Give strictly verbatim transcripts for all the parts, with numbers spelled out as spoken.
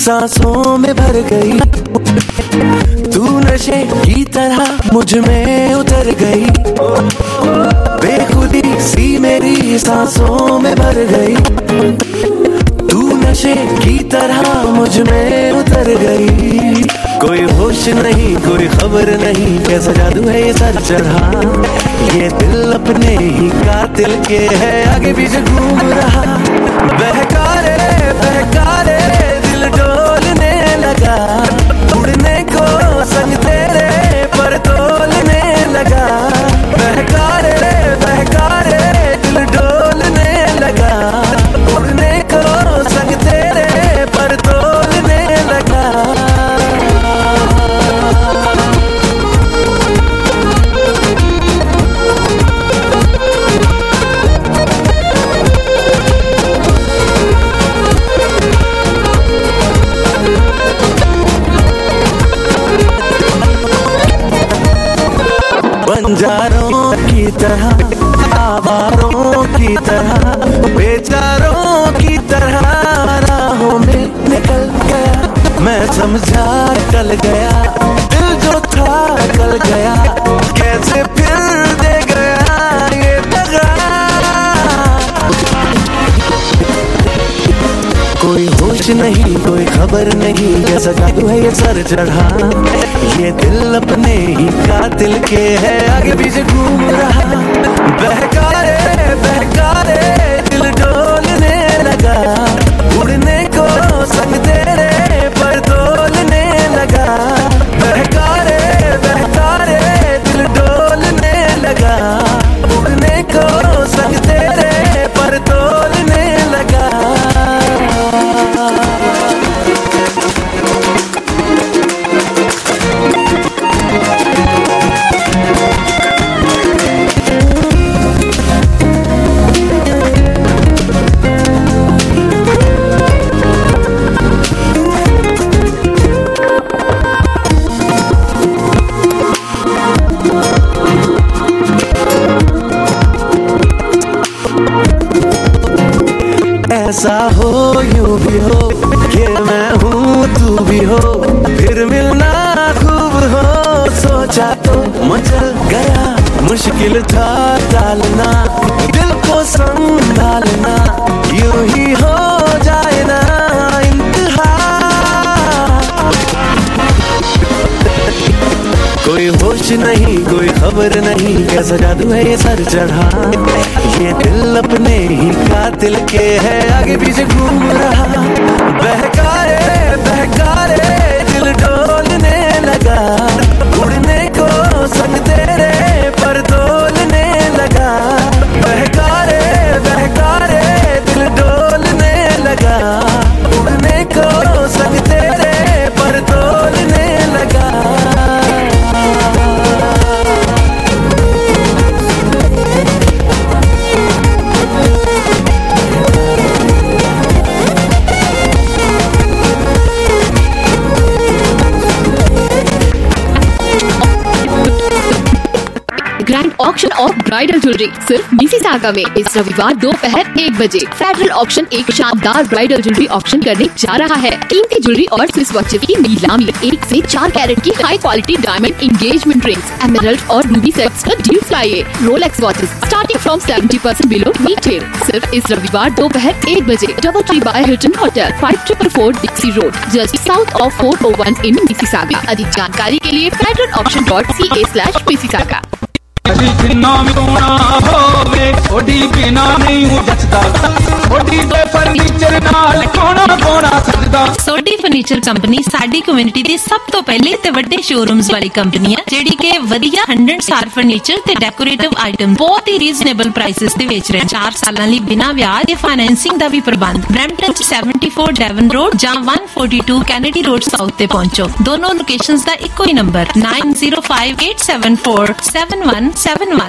सांसों में भर गई, तू नशे की तरह मुझ में उतर गई, बेखुदी सी मेरी सांसों में भर गई, तू नशे की तरह मुझ में उतर गई। कोई होश नहीं कोई खबर नहीं, कैसा जादू है ये सर चढ़ा, ये दिल अपने ही कातिल के है आगे पीछे घूम रहा। बहकारे बहकारे दिल डोलने लगा, उड़ने को संग तेरे पर तोलने लगा। बहकारे बहकारे दिल डोलने लगा, उड़ने को संग तेरे पर तोलने लगा। बंजारों की तरह आवारों की तरह बेचारों की तरह राहों में निकल गया, मैं समझा कल गया, दिल जो था कल गया, कैसे फिर दे गया ये दगा। कोई होश नहीं कोई खबर नहीं, कैसा जादू है ये सर चढ़ा, ये दिल अपने ही कातिल के है आगे पीछे घूम रहा। बहकारे बहकारे दिल डोलने लगा, उड़ने को संग तेरे पर तोलने लगा। बहकारे बहकारे दिल डोलने लगा, उड़ने को संग तेरे पर तोलने लगा। ऐसा हो यूं भी हो कि मैं हूँ तू भी हो, फिर मिलना खूब हो, सोचा तो मचल गया, मुश्किल था टालना, दिल को संभालना, यूं ही हो जाए ना इंतहा। कोई होश नहीं कोई खबर नहीं, कैसा जादू है ये सर चढ़ा, ये दिल अपने ही कातिल के है आगे पीछे घूम रहा। बहकारे बहकारे दिल डोलने लगा, उड़ने को संग तेरे पर तोलने लगा। बहकारे बहकारे दिल डोलने लगा, उड़ने को संग तेरे पर तोलने लगा। Grand auction of bridal jewellery सिर्फ मिसिसागा में इस रविवार दोपहर एक बजे फेडरल ऑक्शन एक शानदार ब्राइडल ज्वेलरी ऑक्शन करने जा रहा है। कीमती ज्वेलरी और स्विस वॉचेस की नीलामी, एक से चार कैरेट की high quality diamond engagement rings, emerald और रूबी सेट्स पर डील्स लाइए। Rolex watches starting from seventy percent below retail सिर्फ इस रविवार दोपहर एक बजे double tree by Hilton hotel, five triple four Dixie road, just south of four O one in Mississauga. अधिक जानकारी के लिए federal auction dot C A slash Mississauga. Sodhi furniture company साडी कम्युनिटी दी सब तो पहले ते वड्डे शोरूम्स वाली कंपनी है, जेडी के वधिया हंड्रेड स्टार फर्नीचर ते डेकोरेटिव आइटम बहुत ही रीजनेबल प्राइसेस ते बेच रहे हैं। चार सालां लई बिना ब्याज ते फाइनेंसिंग दा भी प्रबंध। Brampton seventy four Devon road जां one forty two Kennedy road south ते पहुंचो। दोनों लोकेशंस दा इको ही number nine zero five eight seven four seven one seven one.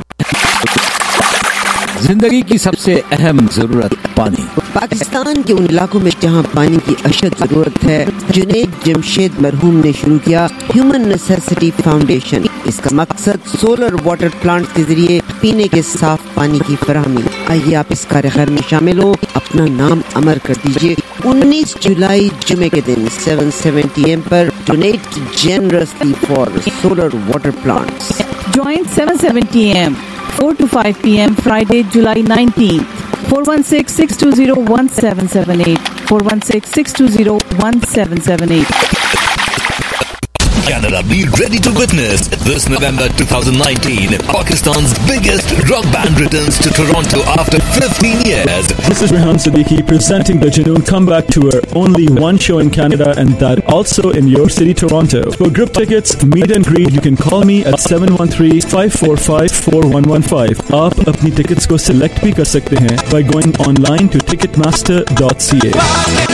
जिंदगी की सबसे अहम जरूरत पानी। पाकिस्तान के उन इलाकों में जहां पानी की अशद जरूरत है, जुनैद जमशेद मरहूम ने शुरू किया ह्यूमन नेसेसिटी फाउंडेशन। इसका मकसद सोलर वाटर प्लांट के जरिए पीने के साफ पानी की फराहमी। आइए आप इस कार्य खैर में शामिल हो, अपना नाम अमर कर दीजिए। उन्नीस जुलाई जुमे के दिन सात सत्तर एम पर donate generously for solar water plants. Join seven seventy a m four to five p m Friday, July nineteenth. four one six, six two zero, one seven seven eight. four one six, six two zero, one seven seven eight. Canada, be ready to witness this November twenty nineteen. Pakistan's biggest rock band returns to Toronto after fifteen years. This is Rehan Siddiqui presenting the Junoon Comeback Tour. Only one show in Canada, and that also in your city, Toronto. For group tickets, meet and greet, you can call me at seven one three, five four five, four one one five. आप अपनी tickets को select भी कर सकते हैं by going online to ticketmaster dot c a.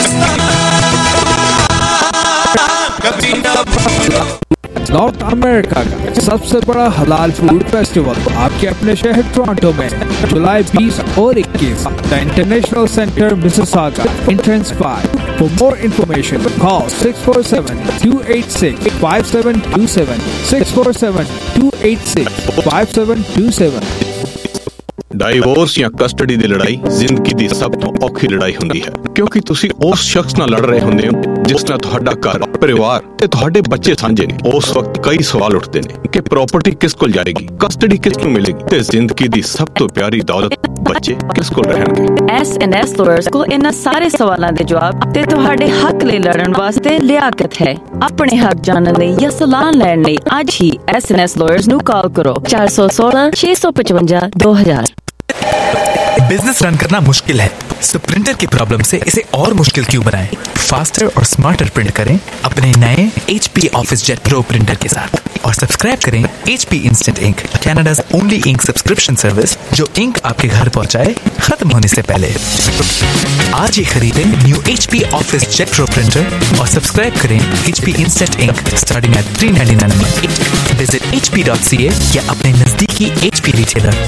North America का सबसे बड़ा हलाल फूड फेस्टिवल आपके अपने शहर टोरंटो में जुलाई बीस और इक्कीस, the international centre Mississauga, entrance five. For more information call six four seven, two eight six, five seven two seven, six four seven, two eight six, five seven two seven. Divorce ਜਾਂ custody ਦੀ ਲੜਾਈ ਜ਼ਿੰਦਗੀ ਦੀ ਸਭ ਤੋਂ ਔਖੀ ਲੜਾਈ ਹੁੰਦੀ ਹੈ, ਕਿਉਂਕਿ ਤੁਸੀਂ ਉਸ ਸ਼ਖਸ ਨਾਲ ਲੜ ਰਹੇ ਹੁੰਦੇ ਹੋ ਜਿਸ ਨਾਲ ਤੁਹਾਡਾ ਘਰ, ਪਰਿਵਾਰ ਤੇ ਤੁਹਾਡੇ ਬੱਚੇ ਸਾਂਝੇ ਨੇ। ਉਸ ਵਕਤ ਕਈ ਸਵਾਲ ਉੱਠਦੇ ਨੇ ਕਿ ਪ੍ਰਾਪਰਟੀ ਕਿਸ ਕੋਲ ਜਾਏਗੀ, ਕਸਟਡੀ ਕਿਸ ਨੂੰ ਮਿਲੇਗੀ ਤੇ ਜ਼ਿੰਦਗੀ ਦੀ ਸਭ ਤੋਂ ਪਿਆਰੀ ਦੌਲਤ ਬੱਚੇ ਕਿਸ ਕੋਲ ਰਹਿਣਗੇ। ਐਸ ਐਂਡ ਐਸ ਲਾਇਰਸ ਕੋਲ ਇਹਨਾਂ ਸਾਰੇ ਸਵਾਲਾਂ ਦੇ ਜਵਾਬ ਤੇ ਤੁਹਾਡੇ ਹੱਕ ਲਈ ਲੜਨ ਵਾਸਤੇ ਲਿਆਕਤ ਹੈ। ਆਪਣੇ ਹੱਕ ਜਾਣਨ ਲਈ ਜਾਂ ਸਲਾਹ ਲੈਣ ਲਈ ਅੱਜ ਹੀ ਐਸ ਐਂਡ ਐਸ ਲਾਇਰਸ ਨੂੰ ਕਾਲ ਕਰੋ ਚਾਰ ਸੌ सोलह, छह सौ पचवंजा, दो हजार। बिजनेस रन करना मुश्किल है, सो प्रिंटर की प्रॉब्लम से इसे और मुश्किल क्यों बनाएं? फास्टर और स्मार्टर प्रिंट करें अपने नए H P office jet pro printer के साथ और सब्सक्राइब करें H P instant ink, Canada's only ink subscription service जो इंक आपके घर पहुंचाए खत्म होने से पहले। आज ही खरीदें new H P office jet pro printer और सब्सक्राइब करें H P instant ink starting at three ninety nine month. Visit H P dot C A या अपने नजदीकी एच पी रिटेलर।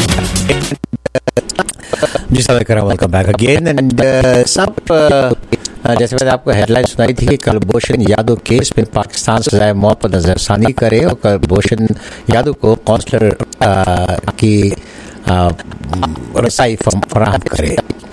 जी sir, welcome back again and सब जैसे मैंने आपको हेडलाइन सुनाई थी कि कुलभूषण यादव केस में पाकिस्तान सजाए मौत पर नजरसानी करे और कुलभूषण यादव को कौंसलर की रसाई फराहम करे।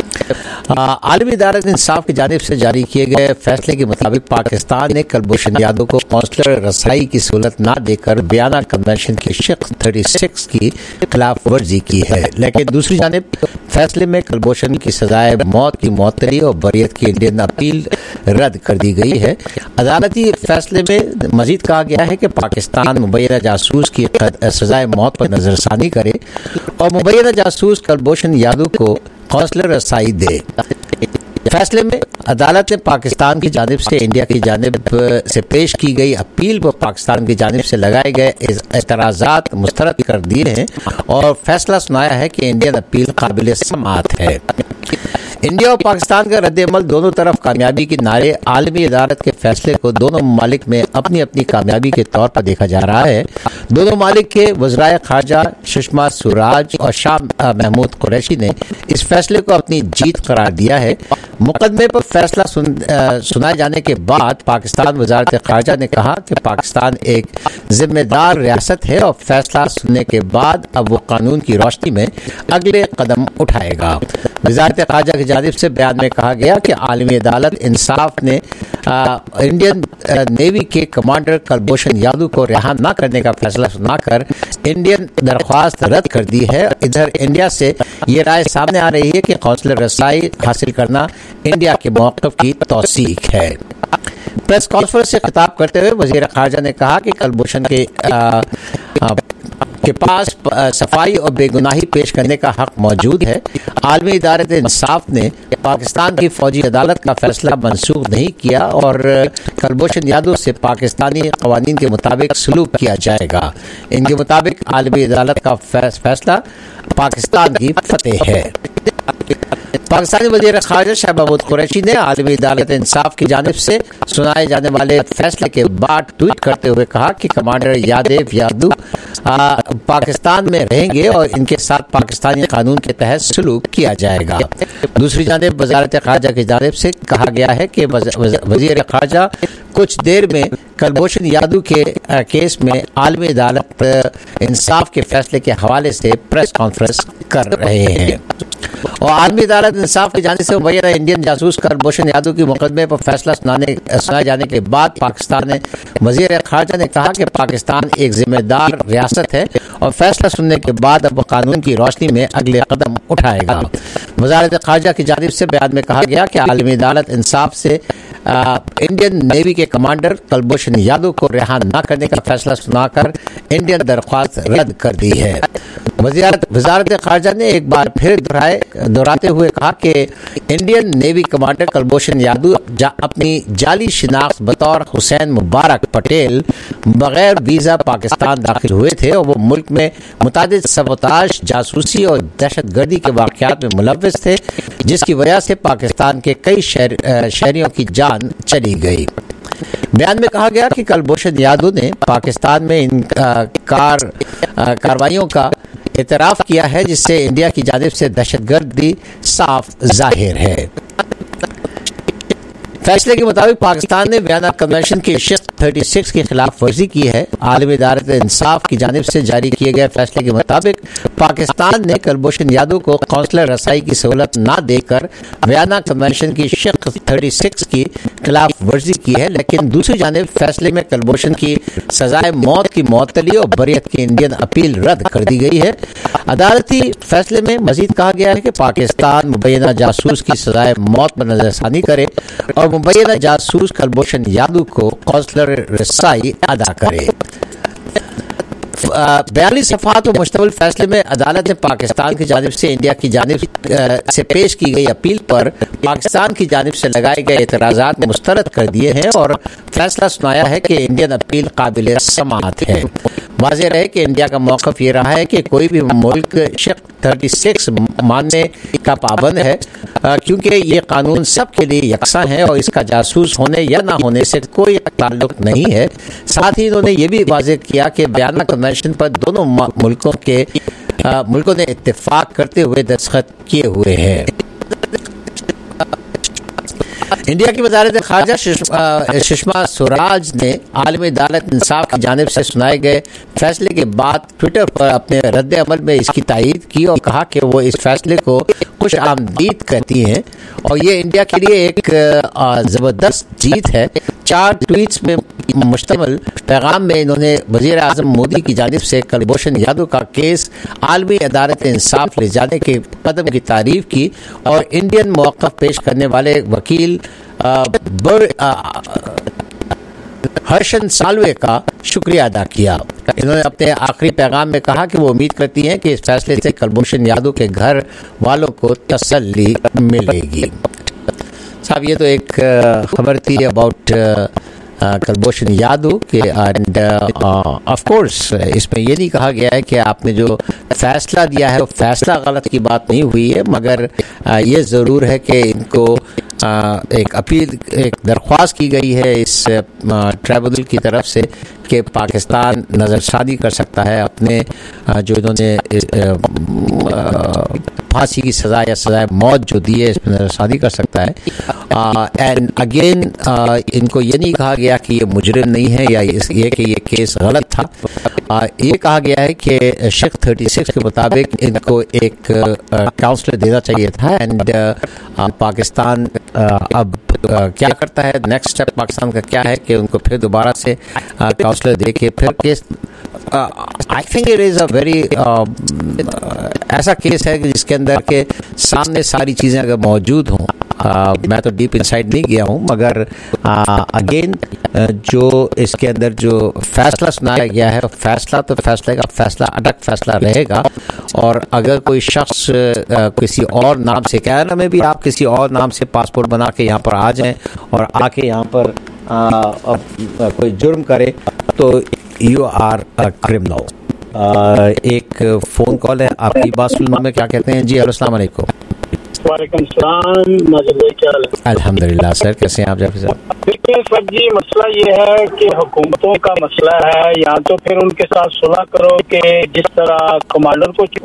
आलमी अदालत इंसाफ की जानिब से जारी किए गए फैसले के मुताबिक पाकिस्तान ने कुलभूषण यादव को कौंसलर रसाई की सहूलत न देकर बयाना कन्वेंशन की शिक छत्तीस की खिलाफ वर्जी की है, लेकिन दूसरी जानिब फैसले में कुलभूषण की सजाए मौत की मौतरी और बरियत की इंडियन अपील रद्द कर दी गई है। अदालती फैसले में मजीद कहा गया है कि पाकिस्तान मुबैना जासूस की सजाए मौत पर नजरसानी करे और मुबैना जासूस कुलभूषण यादव को कौंसलर रसाई दे। फैसले में अदालत ने पाकिस्तान की जानिब से इंडिया की जानिब से पेश की गई अपील पर पाकिस्तान की जानिब से लगाए गए एतराज़ात मुस्तरद कर दिए हैं और फैसला सुनाया है कि इंडियन अपील काबिल समाअत है। इंडिया और पाकिस्तान का रद्द-ए-अमल दोनों तरफ कामयाबी के नारे आलमी अदालत के फैसले को दोनों ममालिक में अपनी अपनी कामयाबी के तौर पर देखा जा रहा है। दोनों ममालिक के वज़राए ख़ारजा सुषमा स्वराज और शाह महमूद कुरैशी ने इस फैसले को अपनी जीत करार दिया है। मुकदमे पर फैसला सुन, आ, सुनाए जाने के बाद पाकिस्तान वज़ारत ख़ारजा ने कहा कि पाकिस्तान एक जिम्मेदार रियासत है और फैसला सुनने के बाद अब वो कानून की रोशनी में अगले कदम उठाएगा। वज़ारत ख़ारजा की जानिब से बयान में कहा गया कि आलमी अदालत इंसाफ ने आ, इंडियन आ, नेवी के कमांडर कुलभूषण यादव को रिहा न करने का फैसला सुनाकर इंडियन दरख्वास्त रद्द कर दी है। इधर इंडिया से ये राय सामने आ रही है कि कौंसलर रसाई हासिल करना इंडिया के मौक़िफ़ की तौसीक है। प्रेस कॉन्फ्रेंस से खिताब करते हुए वज़ीर ख़ारजा ने कहा कि कुलभूषण के आ, आ, के पास सफाई और बेगुनाही पेश करने का हक मौजूद है। आलमी अदालत इंसाफ ने पाकिस्तान की फौजी अदालत का फैसला मनसूख नहीं किया और कुलभूषण यादव से पाकिस्तानी कवानीन के मुताबिक सलूक किया जाएगा। इनके मुताबिक आलमी अदालत का फैसला पाकिस्तान की फतेह है। पाकिस्तानी वज़ीर ख़ारजा शाह महमूद कुरैशी ने आलमी अदालत इंसाफ की जानिब से सुनाए जाने वाले फैसले के बाद ट्वीट करते हुए कहा कि कमांडर यादेव यादव पाकिस्तान में रहेंगे और इनके साथ पाकिस्तानी कानून के तहत सलूक किया जाएगा। दूसरी जानिब वज़ारत ख़ारजा की जानिब से कहा गया है कि वज़ीर ख़ारजा कुछ देर में कुलभूषण यादव के केस में आलमी अदालत इंसाफ के फैसले के हवाले से प्रेस कॉन्फ्रेंस कर रहे हैं। और आलमी अदालत इंसाफ की जाने से मुबैना इंडियन जासूस कुलभूषण यादव के मुकदमे पर फैसला सुनाने सुनाए जाने के बाद पाकिस्तान ने वज़ीर खारजा ने कहा कि पाकिस्तान एक जिम्मेदार रियासत है और फैसला सुनने के बाद अब कानून की रोशनी में अगले कदम उठाएगा। वज़ारत खारजा की जानिब से बयान में कहा गया कि आलमी अदालत इंसाफ से आ, इंडियन नेवी के कमांडर कुलभूषण यादव को रिहा न करने का फैसला सुनाकर इंडियन दरख्वास्त रद्द कर दी है। वज़ारत खारजा ने एक बार फिर दोहराए दोहराते हुए कहा कि Indian navy commander Kulbhushan Yadav जा, अपनी जाली शिनाख्त बतौर हुसैन मुबारक पटेल बगैर वीज़ा पाकिस्तान दाखिल हुए थे और वो मुल्क में मुतादिद सबोताश, जासूसी और दहशत गर्दी के वाक़यात में मुलव्वस थे, जिसकी वजह से पाकिस्तान के कई शहर, शहरियों की जान चली गई। बयान में कहा गया कि कुलभूषण यादव ने पाकिस्तान में इन कार कार्रवाइयों का एतराफ़ किया है, जिससे इंडिया की जानिब से दहशतगर्दी साफ जाहिर है। फैसले के मुताबिक पाकिस्तान ने वियना कन्वेंशन की शिस्त छत्तीस की खिलाफ वर्जी की है। आलमी अदालत इंसाफ की जानिब से जारी किए गए फैसले के मुताबिक पाकिस्तान ने कुलभूषण यादव को कौंसलर रसाई की सहूलत न देकर वियना कन्वेंशन की शिस्त छत्तीस की खिलाफ वर्जी की है, लेकिन दूसरी जानिब फैसले में कुलभूषण की सजाए मौत की मुअत्तली और बरियत की इंडियन अपील रद्द कर दी गई है। अदालती फैसले में मजीद कहा गया है कि पाकिस्तान मुबैना जासूस की सजाए मौत पर नजरसानी करे और मुबैना जासूस कुलभूषण यादव को कौंसलर रसाई अदा करे। बयालीस सफ़हात पर मुश्तमिल फैसले में अदालत ने पाकिस्तान की जानिब से इंडिया की जानिब से पेश की गई अपील पर पाकिस्तान की जानिब से लगाए गए एतराज़ात मुस्तरद कर दिए हैं और फैसला सुनाया है कि इंडियन अपील काबिल समाअत है। वाज़ेह रहे कि इंडिया का मौक़िफ़ ये रहा है कि कोई भी मुल्क शिक छत्तीस मानने का पाबंद है, क्योंकि ये कानून सबके लिए यकसा है और इसका जासूस होने या ना होने से कोई ताल्लुक नहीं है। साथ ही इन्होंने ये भी वाज़ेह किया कि वियना कन्वेंशन पर दोनों मुल्कों के आ, मुल्कों ने इत्तेफाक करते हुए दस्तखत किए हुए हैं। इंडिया की वज़ारत खारजा सुषमा स्वराज ने आलमी अदालत इंसाफ की जानिब से सुनाए गए फैसले के बाद ट्विटर पर अपने रद्द अमल में इसकी तायीद की और कहा कि वो इस फैसले को खुश आमदीद कहती हैं और ये इंडिया के लिए एक ज़बरदस्त जीत है। चार ट्वीट्स में मुश्तमिल पैगाम में इन्होंने वज़ीर आज़म मोदी की जानिब से कुलभूषण यादव का केस आलमी अदालत इंसाफ ले जाने के कदम की तारीफ की और इंडियन मौक़िफ़ पेश करने वाले वकील हर्षन सालवे का शुक्रिया अदा किया। इन्होंने अपने आखिरी पैगाम में कहा कि वो उम्मीद करती हैं कि इस फैसले से कुलभूषण यादव के घर वालों को तसल्ली मिलेगी। साहब, ये तो एक खबर थी अबाउट कुलभूषण यादव के एंड ऑफ कोर्स इसमें ये नहीं कहा गया है कि आपने जो फैसला दिया है वो फैसला गलत की बात नहीं हुई है, मगर uh, ये ज़रूर है कि इनको uh, एक अपील एक दरख्वास्त की गई है इस ट्राइब्यूनल uh, की तरफ से कि पाकिस्तान नज़रसानी कर सकता है अपने uh, जो इन्होंने फांसी की सज़ा या सज़ाए मौत जो दी है इस पर नज़रसानी कर सकता है। एंड uh, अगेन uh, इनको ये नहीं कहा गया कि ये मुजरिम नहीं है या ये कि ये केस गलत था। uh, ये कहा गया है कि शिक छत्तीस के मुताबिक इनको एक काउंसलर uh, देना चाहिए था एंड uh, पाकिस्तान uh, अब uh, क्या करता है, नेक्स्ट स्टेप पाकिस्तान का क्या है कि उनको फिर दोबारा से काउंसलर uh, दे के फिर case I think it is a very ऐसा केस है कि जिसके अंदर के सामने सारी चीज़ें अगर मौजूद हों, uh, मैं तो डीप इनसाइड नहीं गया हूँ, मगर अगेन uh, uh, जो इसके अंदर जो फैसला सुनाया गया है फैसला तो फैसले का फैसला अटक फैसला रहेगा। और अगर कोई शख्स uh, किसी और नाम से, कैनेडा में भी आप किसी और नाम से पासपोर्ट बना के यहाँ पर आ जाएं और आके यहाँ पर uh, uh, कोई जुर्म करे तो यू आर अ क्रिमिनल। एक फ़ोन कॉल है, आपकी बात सुनने में क्या कहते हैं जी? अस्सलाम वालेकुम। वालेकुम सलाम, नाज़िर भाई क्या हाल है? अल्हम्दुलिल्लाह सर, कैसे हैं आप जाफर साहब? देखिए सर जी, मसला ये है कि हुकूमतों का मसला है, या तो फिर उनके साथ सुलह करो कि जिस तरह कमांडर को छोड़ा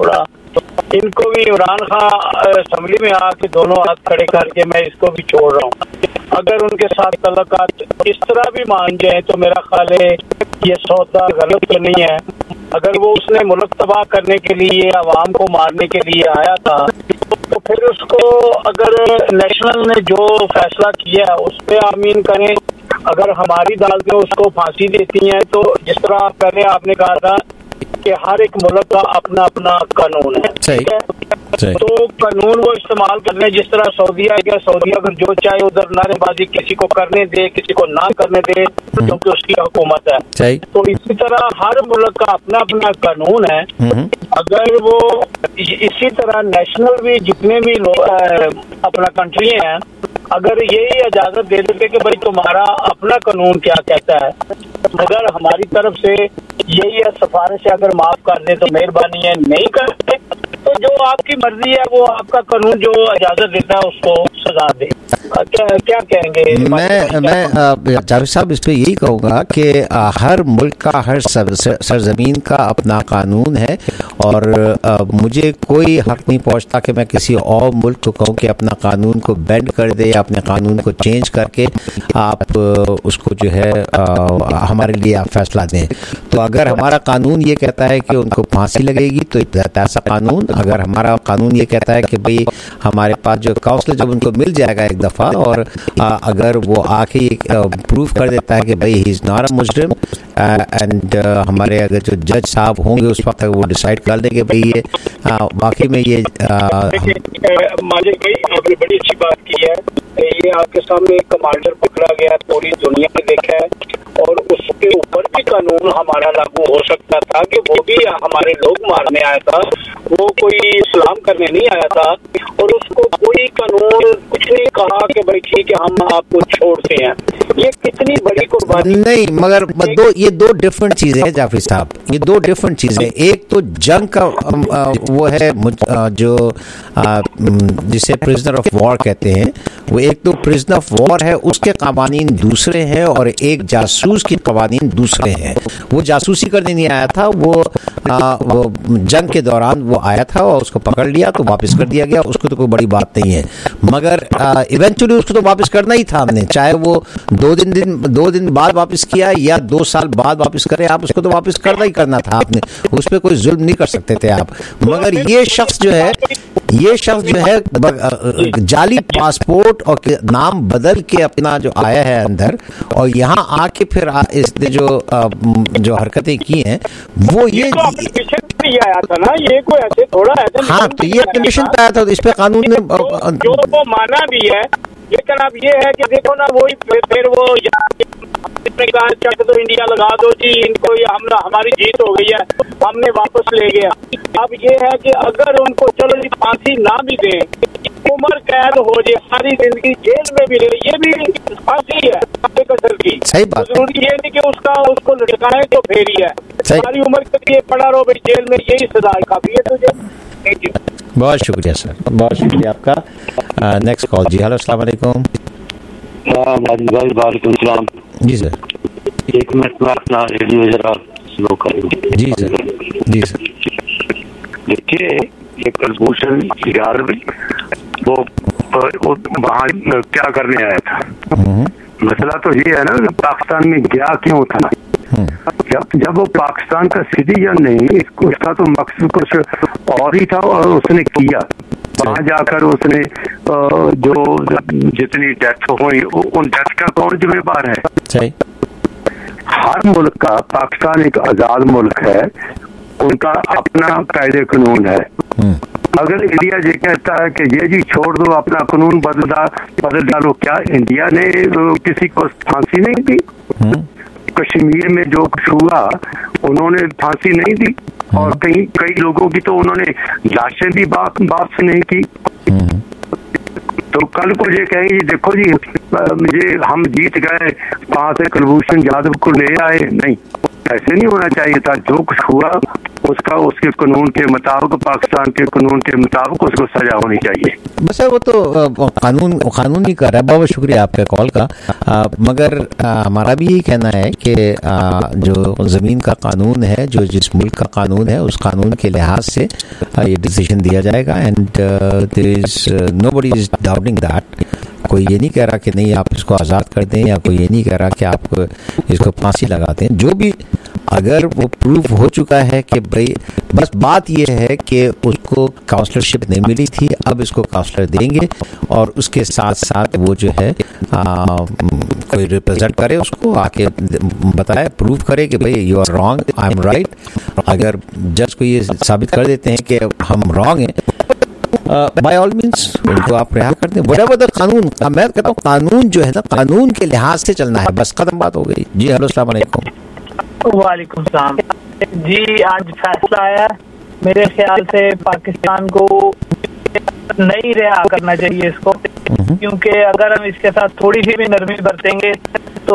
इनको भी इमरान खान असेंबली में आके दोनों हाथ खड़े करके मैं इसको भी छोड़ रहा हूँ, अगर उनके साथ तल्लुकात इस तरह भी मान जाए तो मेरा ख्याल है ये सौदा गलत तो नहीं है। अगर वो उसने मुल्क तबाह करने के लिए, आवाम को मारने के लिए आया था, तो फिर उसको अगर नेशनल ने जो फैसला किया उस पर आमीन करें। अगर हमारी अदालतें उसको फांसी देती हैं तो जिस तरह पहले आपने कहा था कि हर एक मुल्क का अपना अपना कानून है, ठीक है, तो कानून वो इस्तेमाल करने, जिस तरह सऊदीया है, सऊदीया अगर जो चाहे उधर नारेबाजी किसी को करने दे, किसी को ना करने दे, क्योंकि उसकी हुकूमत है। तो इसी तरह हर मुल्क का अपना अपना कानून है। अगर वो इसी तरह नेशनल भी जितने भी अपना कंट्री हैं, अगर यही इजाजत दे देते कि भाई तुम्हारा अपना कानून क्या कहता है, मगर हमारी तरफ से यही है सफारिश है, अगर माफ कर दे तो मेहरबानी है, नहीं करते तो जो आपकी मर्जी है, वो आपका कानून जो इजाजत देता है उसको सजा दे। क्या क्या कहेंगे? मैं मैं जावेद साहब इस पे यही कहूँगा कि हर मुल्क का, हर सरजमीन का अपना कानून है और आ, मुझे कोई हक नहीं पहुँचता कि मैं किसी और मुल्क को कहूँ कि अपना कानून को बेंड कर दे या अपने कानून को चेंज करके आप उसको जो है आ, हमारे लिए आप फैसला दें। तो अगर हमारा कानून ये कहता है कि उनको फांसी लगेगी तो ऐसा कानून, अगर हमारा कानून ये कहता है कि भाई हमारे पास जो काउंसिल जब उनको मिल जाएगा एक दफ़ा और आ, अगर वो आके प्रूफ कर देता है कि भाई ही इज़ नॉट अ मुजरिम एंड हमारे अगर जो जज साहब होंगे उस वक्त वो डिसाइड कर देंगे भाई ये वाकई में ये माजिद भाई आपने बड़ी अच्छी बात की है। ये आपके सामने एक कमांडर पकड़ा गया, पूरी दुनिया ने देखा है, और उसके ऊपर भी कानून हमारा लागू हो सकता था कि वो भी हमारे लोग मारने आया था, वो कोई इस्लाम करने नहीं आया था, और उसको कोई कानून कुछ नहीं कहा कि भाई ठीक है हम आपको छोड़ते हैं। ये कितनी बड़ी कुर्बानी नहीं, मगर दो ये दो डिफरेंट चीजें हैं जाफरी साहब, ये दो डिफरेंट चीजें। एक तो जंग का वो है जो जिसे प्रिजनर ऑफ वॉर कहते हैं, वो एक तो प्रिजनर ऑफ वॉर है, उसके कवानीन दूसरे हैं, और एक जासूस के कवानीन दूसरे हैं। वो जासूसी करने नहीं आया था, वो आ, वो जंग के दौरान वो आया था और उसको पकड़ लिया तो वापस कर दिया गया, उसको तो कोई बड़ी बात नहीं है। मगर इवेंचुअली उसको तो वापस करना ही था हमने, चाहे वो दो दिन दिन दो दिन बाद वापस किया या दो साल बाद वापस करे, आप उसको तो वापस करना ही करना था आपने, उस पर कोई जुल्म नहीं कर सकते थे आप। मगर ये शख्स जो है ये शख्स जो है जाली पासपोर्ट और नाम बदल के अपना जो आया है अंदर, और यहाँ आके फिर इसने जो जो हरकतें की हैं वो ये आया था ना, ये कोई ऐसे थोड़ा ऐसे हाँ तो ये कंडीशन पे आया था, तो इस पे कानून ने जो वो माना भी है। लेकिन अब ये है कि देखो ना वही फिर वो चट तो इंडिया लगा दो जी इनको, हम हमारी जीत हो गई है, हमने वापस ले गया। अब ये है कि अगर उनको चलो जी फांसी ना भी दे, उम्र कैद हो जाए, सारी जिंदगी जेल में भी रहे, ये भी फांसी है एक असल की। सही बात। जरूरी ये नहीं कि उसका उसको लटकाए तो फिर ही है, सारी उम्र के लिए पड़ा रहो भाई जेल में, यही सजा काफी है तुझे। थैंक यू, बहुत शुक्रिया सर, बहुत शुक्रिया आपका। नेक्स्ट कॉल जी। हेलो, अस्सलाम वालेकुम। वालेकुम सलाम जी सर, एक मिनट में अपना रेडियो जरा स्लो करें। जी सर, जी सर। देखिए ये कुलभूषण यादव वो वहाँ क्या करने आया था, मसला तो ये है ना पाकिस्तान में गया क्यों था। जब जब वो पाकिस्तान का सिटीजन नहीं, उसका तो मकसद कुछ और ही था और उसने किया। वहाँ जाकर उसने जो जितनी डेथ हुई उन डेथ का कौन जिम्मेदार है? सही। हर मुल्क का, पाकिस्तान एक आजाद मुल्क है, उनका अपना कायदे कानून है। अगर इंडिया ये कहता है कि ये जी छोड़ दो अपना कानून बदल बदल डालो, क्या इंडिया ने किसी को फांसी नहीं दी? कश्मीर में जो कुछ हुआ उन्होंने फांसी नहीं दी, और कई कई लोगों की तो उन्होंने लाशें भी बात बात नहीं की। तो कल को ये कहेंगे देखो जी मुझे हम जीत गए, वहां से कुलभूषण यादव को ले आए, नहीं। ऐसे नहीं होना चाहिए था। जो कुछ हुआ उसका उसके कानून के मुताबिक, पाकिस्तान के कानून के मुताबिक उसको सजा होनी चाहिए। बस वो तो कानून कानून ही कर रहा है। बहुत बहुत शुक्रिया आपके कॉल का। आ, मगर आ, हमारा भी यही कहना है कि आ, जो ज़मीन का कानून है, जो जिस मुल्क का कानून है, उस कानून के लिहाज से आ, ये डिसीजन दिया जाएगा। And there is nobody is doubting that. कोई ये नहीं कह रहा कि नहीं आप इसको आज़ाद कर दें, या कोई ये नहीं कह रहा कि आप इसको फांसी लगा दें। जो भी अगर वो प्रूफ हो चुका है कि भाई, बस बात ये है कि उसको काउंसलरशिप नहीं मिली थी, अब इसको काउंसलर देंगे और उसके साथ साथ वो जो है आ, कोई रिप्रेजेंट करे, उसको आके बताए, प्रूफ करे कि भाई you are wrong, I am right. अगर जज को ये साबित कर देते हैं कि हम रॉन्ग हैं, बाय ऑल मीन्स उनको आप रिहा कर दें। बड़ा बड़ा कानून, मैं कहता हूँ कानून जो है ना, कानून के लिहाज से चलना है, बस खत्म बात हो गई। जी हेलो, अस्सलाम वालेकुम। वालेकुम सलाम जी। आज फैसला आया, मेरे ख्याल से पाकिस्तान को नहीं रिहा करना चाहिए इसको, क्योंकि अगर हम इसके साथ थोड़ी सी भी नरमी बरतेंगे तो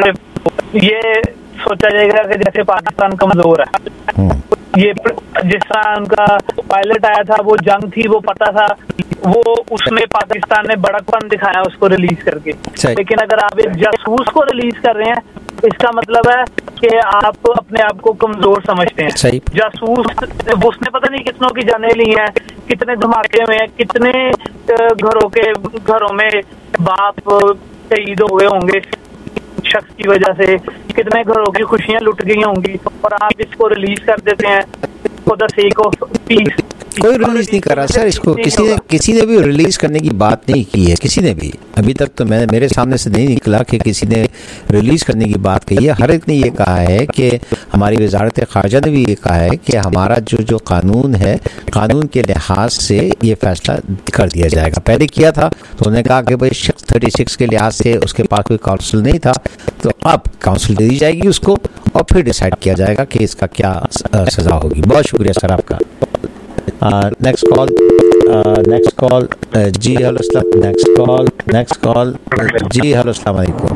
ये सोचा जाएगा कि जैसे पाकिस्तान कमजोर है। ये जिस तरह उनका पायलट आया था, वो जंग थी, वो पता था, वो उसमें पाकिस्तान ने बड़कपन दिखाया उसको रिलीज करके। लेकिन अगर आप एक जासूस को रिलीज कर रहे हैं, इसका मतलब है कि आप अपने आप को कमजोर समझते हैं। जासूस, उसने पता नहीं कितनों की जानें ली हैं, कितने धमाके में, कितने घरों के घरों में बाप शहीद हुए होंगे शख्स की वजह से, कितने घरों की खुशियां लुट गई होंगी, और आप इसको रिलीज कर देते हैं for the sake of peace. कोई रिलीज नहीं कर रहा सर इसको, किसी ने किसी ने भी रिलीज करने की बात नहीं की है, किसी ने भी अभी तक तो मैं मेरे सामने से नहीं निकला कि किसी ने रिलीज करने की बात कही है। हर एक ने ये कहा है कि हमारी वजारत खारजा ने भी ये कहा है कि हमारा जो जो कानून है, कानून के लिहाज से ये फैसला कर दिया जाएगा। पहले किया था तो उन्होंने कहा कि भाई शख्स थर्टी सिक्स के लिहाज से उसके पास कोई काउंसिल नहीं था, तो अब काउंसिल दे दी जाएगी उसको और फिर डिसाइड किया जाएगा कि इसका क्या सजा होगी। बहुत शुक्रिया सर आपका। नेक्स्ट कॉल नेक्स्ट कॉल जी hello, next call next call जी हेलो, अस्सलाम वालेकुम।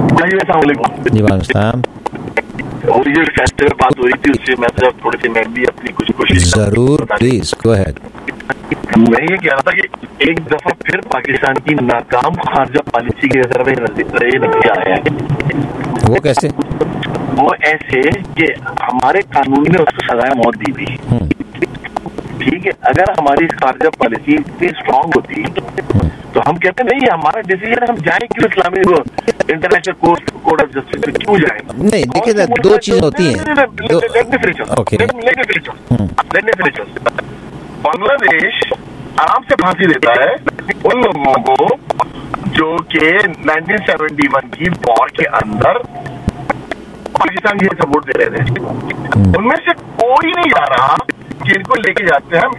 जी वालेकुम सलाम। और ये फैसले में बात हो रही थी, उससे मैं जब थोड़ी सी मैं भी अपनी कुछ कोशिश जरूर, प्लीज गो अहेड। मैं ये कह रहा था कि एक दफा फिर पाकिस्तान की नाकाम खारजा पॉलिसी के नजर में नतीजा आया है। वो कैसे? वो ऐसे कि हमारे कानून में उसको सजाए मौत दी थी, ठीक है। अगर हमारी खारजा पॉलिसी इतनी स्ट्रांग होती तो हम कहते नहीं ये हमारा डिसीजन, हम जाए क्यों इस्लामी international court code of justice में क्यों जाए? नहीं देखिए ना, दो चीज होती हैं। बांग्लादेश आराम से फांसी देता है उन लोगों को जो कि नाइनटीन सेवेंटी वन की वॉर के अंदर पाकिस्तान की सपोर्ट दे रहे थे। उनमें से कोई नहीं जा रहा कि इनको लेके जाते हैं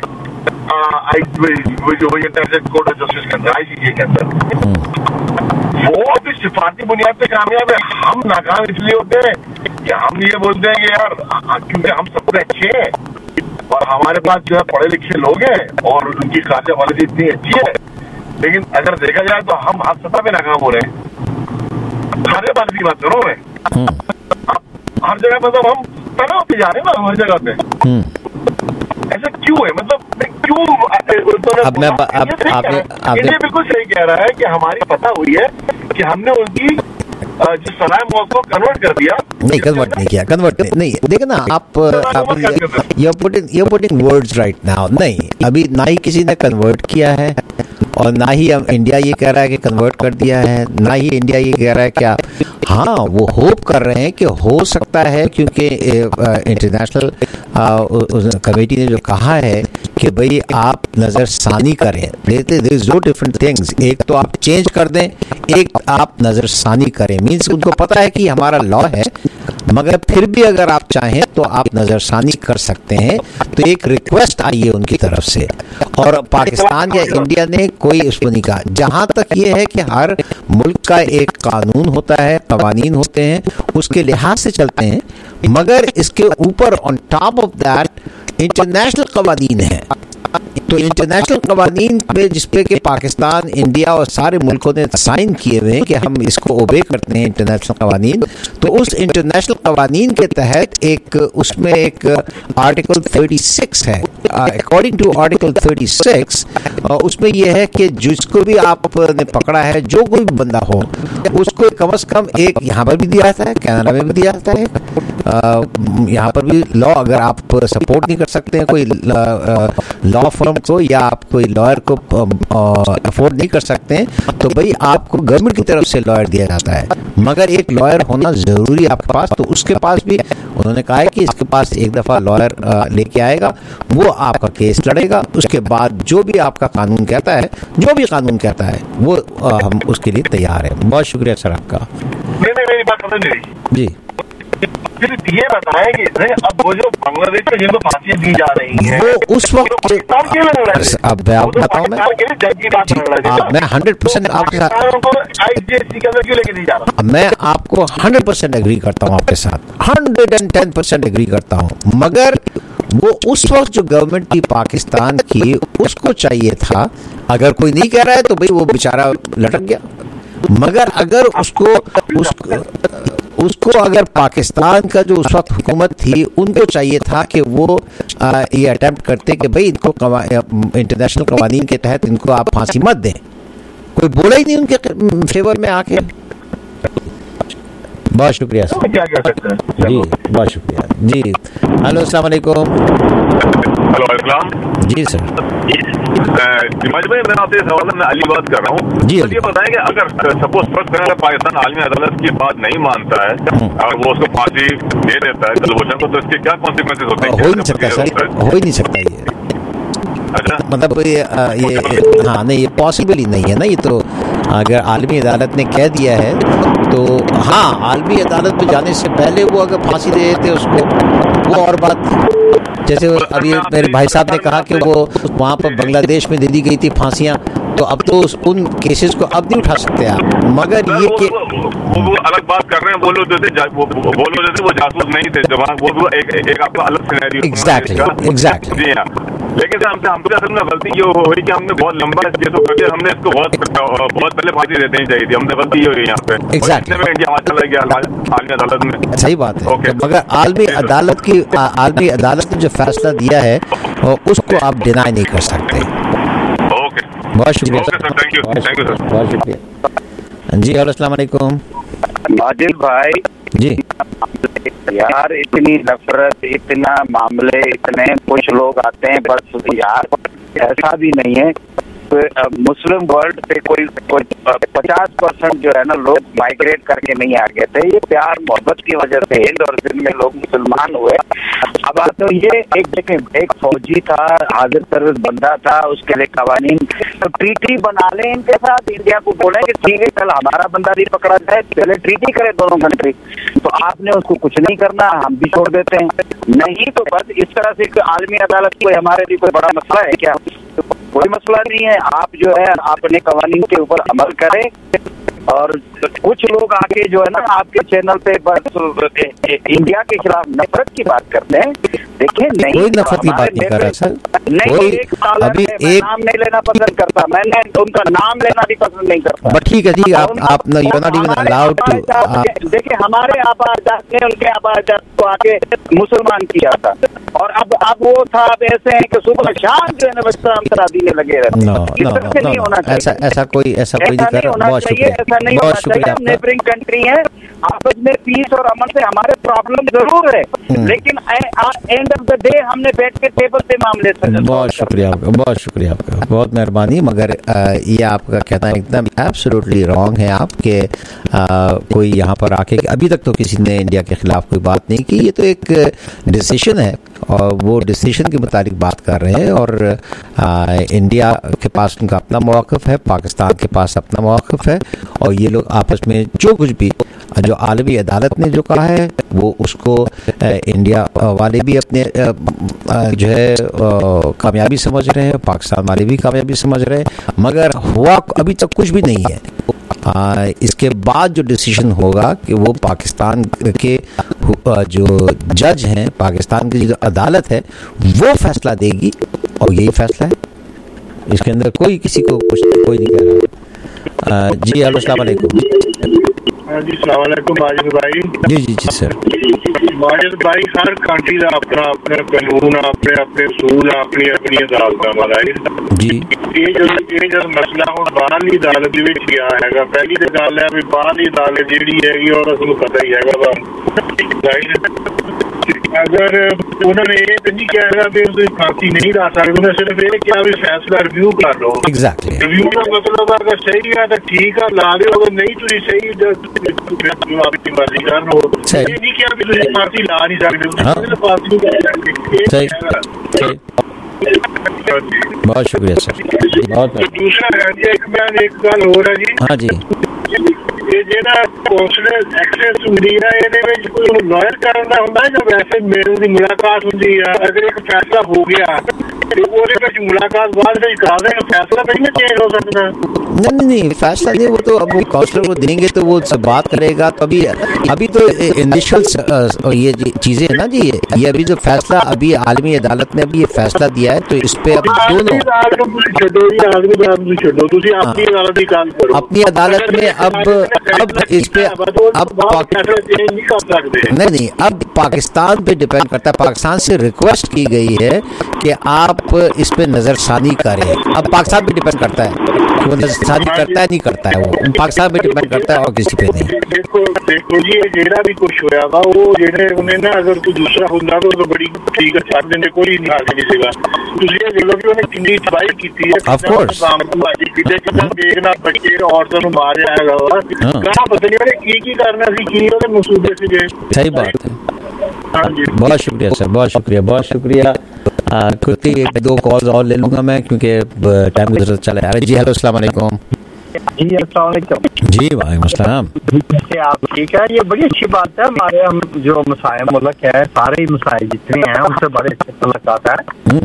जो इंटरनेशनल कोर्ट ऑफ जस्टिस के अंदर, आईसीजे के अंदर। वो अभी सिफारती बुनियाद पे कामयाब है, हम नाकाम इसलिए होते हैं कि हम ये बोलते हैं कि यार क्योंकि हम सबसे अच्छे हैं और हमारे पास जो है पढ़े लिखे लोग हैं और उनकी खारजा पॉलिसी इतनी अच्छी है, लेकिन अगर देखा जाए तो हम हर सतह पे नाकाम हो रहे हैं। खारजा पॉलिसी की बात करो मैं, हर जगह मतलब हम तनाव पे जा रहे हैं ना, हर जगह पे। ऐसा क्यों है? मतलब क्यों? अब मैं अब आपने आपने बिल्कुल सही कह रहा है कि हमारी पता हुई है कि हमने उनकी जो सलाह मौत को कन्वर्ट कर दिया। नहीं कन्वर्ट नहीं किया, कन्वर्ट नहीं, नहीं देखो ना आप you putting you putting words right now. नहीं, अभी ना ही किसी ने कन्वर्ट किया है और ना ही हम इंडिया ये कह रहा है कि कन्वर्ट कर दिया है, ना ही इंडिया ये कह रहा है कि आप, हाँ वो होप कर रहे हैं कि हो सकता है, क्योंकि इंटरनेशनल कमेटी ने जो कहा है कि भाई आप नज़रसानी करें, देर इज दो डिफरेंट थिंग्स। एक तो आप चेंज कर दें, एक आप नज़रसानी करें। मीन्स उनको पता है कि हमारा लॉ है, मगर फिर भी अगर आप चाहें तो आप नज़रसानी कर सकते हैं। तो एक रिक्वेस्ट आई है उनकी तरफ से, और पाकिस्तान या इंडिया ने कोई उसको नहीं कहा। जहाँ तक ये है कि हर मुल्क का एक कानून होता है, कवानीन होते हैं, उसके लिहाज से चलते हैं, मगर इसके ऊपर on top of that international कवानीन है। तो इंटरनेशनल कवानीन पे जिसपे कि पाकिस्तान, इंडिया और सारे मुल्कों ने साइन किए हुए हैं कि हम इसको ओबे करते हैं इंटरनेशनल कवानीन, तो उस इंटरनेशनल कवानीन के तहत एक उसमें एक आर्टिकल छत्तीस है। अकॉर्डिंग टू आर्टिकल छत्तीस उसमें यह है कि जिसको भी आपने पकड़ा है, जो कोई भी बंदा हो, उसको कम से कम एक यहाँ पर भी दिया जाता है, कनाडा में भी दिया जाता है, यहाँ पर भी लॉ अगर आप सपोर्ट नहीं कर सकते हैं कोई लॉ फर्म को या आप कोई लॉयर को अफोर्ड नहीं कर सकते हैं, तो भाई आपको गवर्नमेंट की तरफ से लॉयर दिया जाता है, मगर एक लॉयर होना जरूरी है आपके पास। तो उसके पास भी उन्होंने कहा है कि इसके पास एक दफ़ा लॉयर लेके आएगा, वो आपका केस लड़ेगा, उसके बाद जो भी आपका कानून कहता है, जो भी कानून कहता है वो आ, हम उसके लिए तैयार है। बहुत शुक्रिया सर आपका। नहीं नहीं मेरी बात समझ नहीं जी। फिर ये बताएं कि अब वो जो बांग्लादेश में जिनको फांसियां दी जा रही हैं, वो उस वक्त अब मैं आपको बताऊं, मैं मैं हंड्रेड परसेंट आपके साथ मैं आपको हंड्रेड परसेंट एग्री करता हूँ आपके साथ, hundred and ten percent agree करता हूँ, मगर वो उस वक्त जो गवर्नमेंट थी पाकिस्तान की, उसको चाहिए था, अगर कोई नहीं कह रहा है तो भाई वो बेचारा लटक गया, मगर अगर उसको उसको उसको अगर पाकिस्तान का जो उस वक्त हुकूमत थी, उनको चाहिए था कि वो आ, ये अटेम्प्ट करते कि भाई इनको इंटरनेशनल कवानीन के तहत इनको आप फांसी मत दें, कोई बोला ही नहीं उनके फेवर में आके। बहुत शुक्रिया सर। क्या कह सकते हैं जी, बहुत शुक्रिया जी। हेलो अस्सलाम वालेकुम। हेलो अस्सलाम जी सर। दिमाग में मैं आपसे सवाल मैं अली बात कर रहा हूँ जी। तो ये बताएं कि अगर सपोज फर्स्ट अगर पाकिस्तान आलमी अदालत की बात नहीं मानता है और वो उसको फांसी दे देता है कुलभूषण को, तो इसके क्या कॉन्सिक्वेंसेस होते हैं? हो ही नहीं सकता सर, हो ही नहीं सकता ये, मतलब ये ये हाँ नहीं, ये पॉसिबल ही नहीं है ना। ये तो अगर आलमी अदालत ने कह दिया है तो हाँ, आलमी अदालत में जाने से पहले वो अगर फांसी दे देते उसको, वो और बात। जैसे अभी मेरे भाई साहब ने कहा कि वो वहाँ पर बांग्लादेश में दे दी गई थी फांसियाँ, तो अब तो उन केसेस को अब नहीं उठा सकते आप, मगर ये कि वो, वो अलग बात कर रहे हैं, वो लोग जैसे वो, वो लोग जैसे वो जासूस नहीं थे जवान, वो वो एक, एक आपका अलग सिनेरियो। एग्जैक्टली एग्जैक्टली जी हाँ। लेकिन हमसे हमसे असल में गलती ये हुई कि हमने बहुत लंबा केस हो गया, हमने इसको बहुत बहुत पहले फांसी देते ही चाहिए थी, हमने गलती ये हुई यहाँ पे। एग्जैक्टली इंडिया चला गया आलमी अदालत में। सही बात है, okay. तो मगर आलमी अदालत की आलमी अदालत ने जो फैसला दिया है उसको आप डिनाई नहीं कर सकते। बहुत शुक्रिया sir, thank you thank you sir, बहुत शुक्रिया जी। हेलो अस्सलाम वालेकुम। माजिद भाई जी, यार इतनी नफरत, इतना मामले, इतने कुछ लोग आते हैं, बस यार ऐसा भी नहीं है। तो मुस्लिम वर्ल्ड पे कोई कोई पचास परसेंट जो है ना लोग माइग्रेट करके नहीं आ गए थे, ये प्यार मोहब्बत की वजह से हिंद और सिंध में लोग मुसलमान हुए। अब तो ये एक देखें, एक फौजी था, हाजिर सर्विस बंदा था, उसके लिए कवानीन, तो ट्रीटी बना लें इनके साथ, इंडिया को बोले कि ठीक है कल हमारा बंदा भी पकड़ा जाए, पहले ट्रीटी करे दोनों कंट्री। तो आपने उसको कुछ नहीं करना, हम भी छोड़ देते हैं, नहीं तो बस इस तरह से आलमी अदालत कोई हमारे लिए कोई बड़ा मसला है क्या? कोई मसला नहीं है, आप जो है अपने कवानीन के ऊपर अमल करें। और कुछ लोग आके जो है ना आपके चैनल पे बस इंडिया के खिलाफ नफरत की बात करते हैं। देखिए नहीं, कोई नफरत की बात नहीं कर रहा सर, नहीं, एक अभी एक नाम नहीं लेना पसंद करता, मैंने उनका नाम लेना भी पसंद नहीं करता। बट ठीक है ठीक है, आप आप you are not even allowed to. देखिए हमारे आबाजात ने उनके आबाजात को आके मुसलमान किया था, और अब अब वो था अब ऐसे है कि सुबह शाम जो है ना बच्चा अंतरा दीने लगे रहते हैं। इस तरह से नहीं होना चाहिए, ऐसा ऐसा कोई ऐसा कोई नहीं कर रहा। बहुत शुक्रिया, नहीं होना चाहिए। हम नेबरिंग कंट्री है, आपस में पीस और अमन से हमारे प्रॉब्लम जरूर है, लेकिन एंड ऑफ द डे हमने बैठ के टेबल पे मामले से। बहुत शुक्रिया आपका, बहुत शुक्रिया आपका, बहुत मेहरबानी। मगर आ, ये आपका कहना एकदम एब्सोल्युटली रॉन्ग है आपके, कोई यहाँ पर आके अभी तक तो किसी ने इंडिया के खिलाफ कोई बात नहीं की। ये तो एक डिसीजन है और वो डिसीजन के मुताबिक बात कर रहे हैं, और आ, इंडिया के पास उनका अपना मौक़िफ़ है, पाकिस्तान के पास अपना मौक़िफ़ है, और ये लोग आपस में जो कुछ भी जो आलमी अदालत ने जो कहा है वो उसको इंडिया वाले भी अपने जो है कामयाबी समझ रहे हैं, पाकिस्तान वाले भी कामयाबी समझ रहे हैं, मगर हुआ अभी तक कुछ भी नहीं है। आ, इसके बाद जो डिसीजन होगा कि वो पाकिस्तान के जो जज हैं, पाकिस्तान की जो अदालत है वो फैसला देगी और यही फैसला है, इसके अंदर कोई किसी को कुछ कोई नहीं कह रहा। जी हेलो अस्सलाम वालेकुम। जी अस्सलाम वालेकुम माजिद भाई। जी जी जी सर। माजिद भाई हर कंट्री का अपना अपना कानून, अपने अपने असूल, अपनी अपनी अदालत महाराज जी। ये जो ये जो मसला हूँ बाहरली अदालत विच गया है, पहली तो गल है भी बाहरली अदालत जी हैगी और असू पता ही है अगर उन्होंने ये तो नहीं कहा भी उसकी फांसी नहीं ला सकते, उन्होंने सिर्फ ये क्या भी फैसला रिव्यू कर लो। एग्जैक्टली रिव्यू का मतलब अगर सही है तो ठीक है ला दो, अगर नहीं तो सही आपकी मर्जी कर लो। ये नहीं क्या भी तुम फांसी ला नहीं सकते, फांसी बहुत शुक्रिया सर। बहुत दूसरा एक मैं एक गल हो रहा जी। हाँ जी, ਇਹ ਜਿਹੜਾ ਕੌਂਸਲਰ ਐਕਸੈਸ ਹੁੰਦੀ ਹੈ ਇਹਦੇ ਵਿੱਚ ਕੋਈ ਲਾਇਰ ਕਰਨ ਦਾ ਹੁੰਦਾ ਜਾਂ ਵੈਸੇ ਮੇਰੇ ਦੀ ਮੁਲਾਕਾਤ ਹੁੰਦੀ ਹੈ? ਅਗਰ ਇੱਕ ਫੈਸਲਾ ਹੋ ਗਿਆ ਤੇ ਉਹਦੇ ਵਿੱਚ ਮੁਲਾਕਾਤ ਬਾਅਦ ਵਿੱਚ ਕਰਾ ਦੇਣ, फैसला नहीं ना चेंज हो सकता? नहीं नहीं नहीं फैसला नहीं, वो तो अब वो काउंसलर को देंगे तो वो सब बात करेगा। तो अभी अभी तो इनिशियल ये चीजें है ना जी, ये अभी जो फैसला अभी आलमी अदालत ने अभी ये फैसला दिया है तो इस पे अब दोनों अपनी अदालत में अब अब इस पे अब नहीं नहीं अब पाकिस्तान पे डिपेंड करता है। पाकिस्तान से रिक्वेस्ट की गई है कि आप इस पे नजरसानी करें। अब पाकिस्तान पे डिपेंड करता है कि वो नजरसानी करता है नहीं करता है, वो पाकिस्तान पे डिपेंड करता है और किसी पे नहीं। देखो देखो जी जेड़ा भी कुछ होया वा वो जेड़े उन्हें ना अगर कोई दूसरा हुंदा तो बड़ी ठीक है छाड़ देने कोई नहीं हाल नहीं सीगा। ਤੁਸੀਂ ਇਹ ਦੇਖੋ ਕਿ ਉਹਨੇ ਕਿੰਨੀ ਤਬਾਹੀ ਕੀਤੀ ਹੈ। ਆਫ ਕੋਰਸ ਬਾਜੀ ਕਿਤੇ ਕਿਤੇ ਦੇਖਣਾ ਬੱਚੇ ਔਰਤਾਂ ਨੂੰ ਮਾਰਿਆ ਹੈਗਾ ਵਾ, ਕਹਾਂ ਪਤਾ ਨਹੀਂ ਉਹਨੇ ਕੀ ਕੀ ਕਰਨਾ ਸੀ, ਕੀ ਉਹਦੇ ਮਸੂਦੇ ਸੀਗੇ। सही बात है। हाँ जी बहुत शुक्रिया सर, बहुत शुक्रिया बहुत शुक्रिया। क्योंकि एक दो कॉल्स और ले लूंगा मैं क्योंकि टाइम की जरूरत चला है। जी हेलो अस्सलाम वालेकुम। जी अस्सलाम वालेकुम। जी वालेकुम अस्सलाम। आप ठीक है? ये बड़ी अच्छी बात है। हमारे हम जो मसाइल मुल्क है सारे ही मसाइल जितने हैं उनसे बड़े अच्छे तल्लुकात है,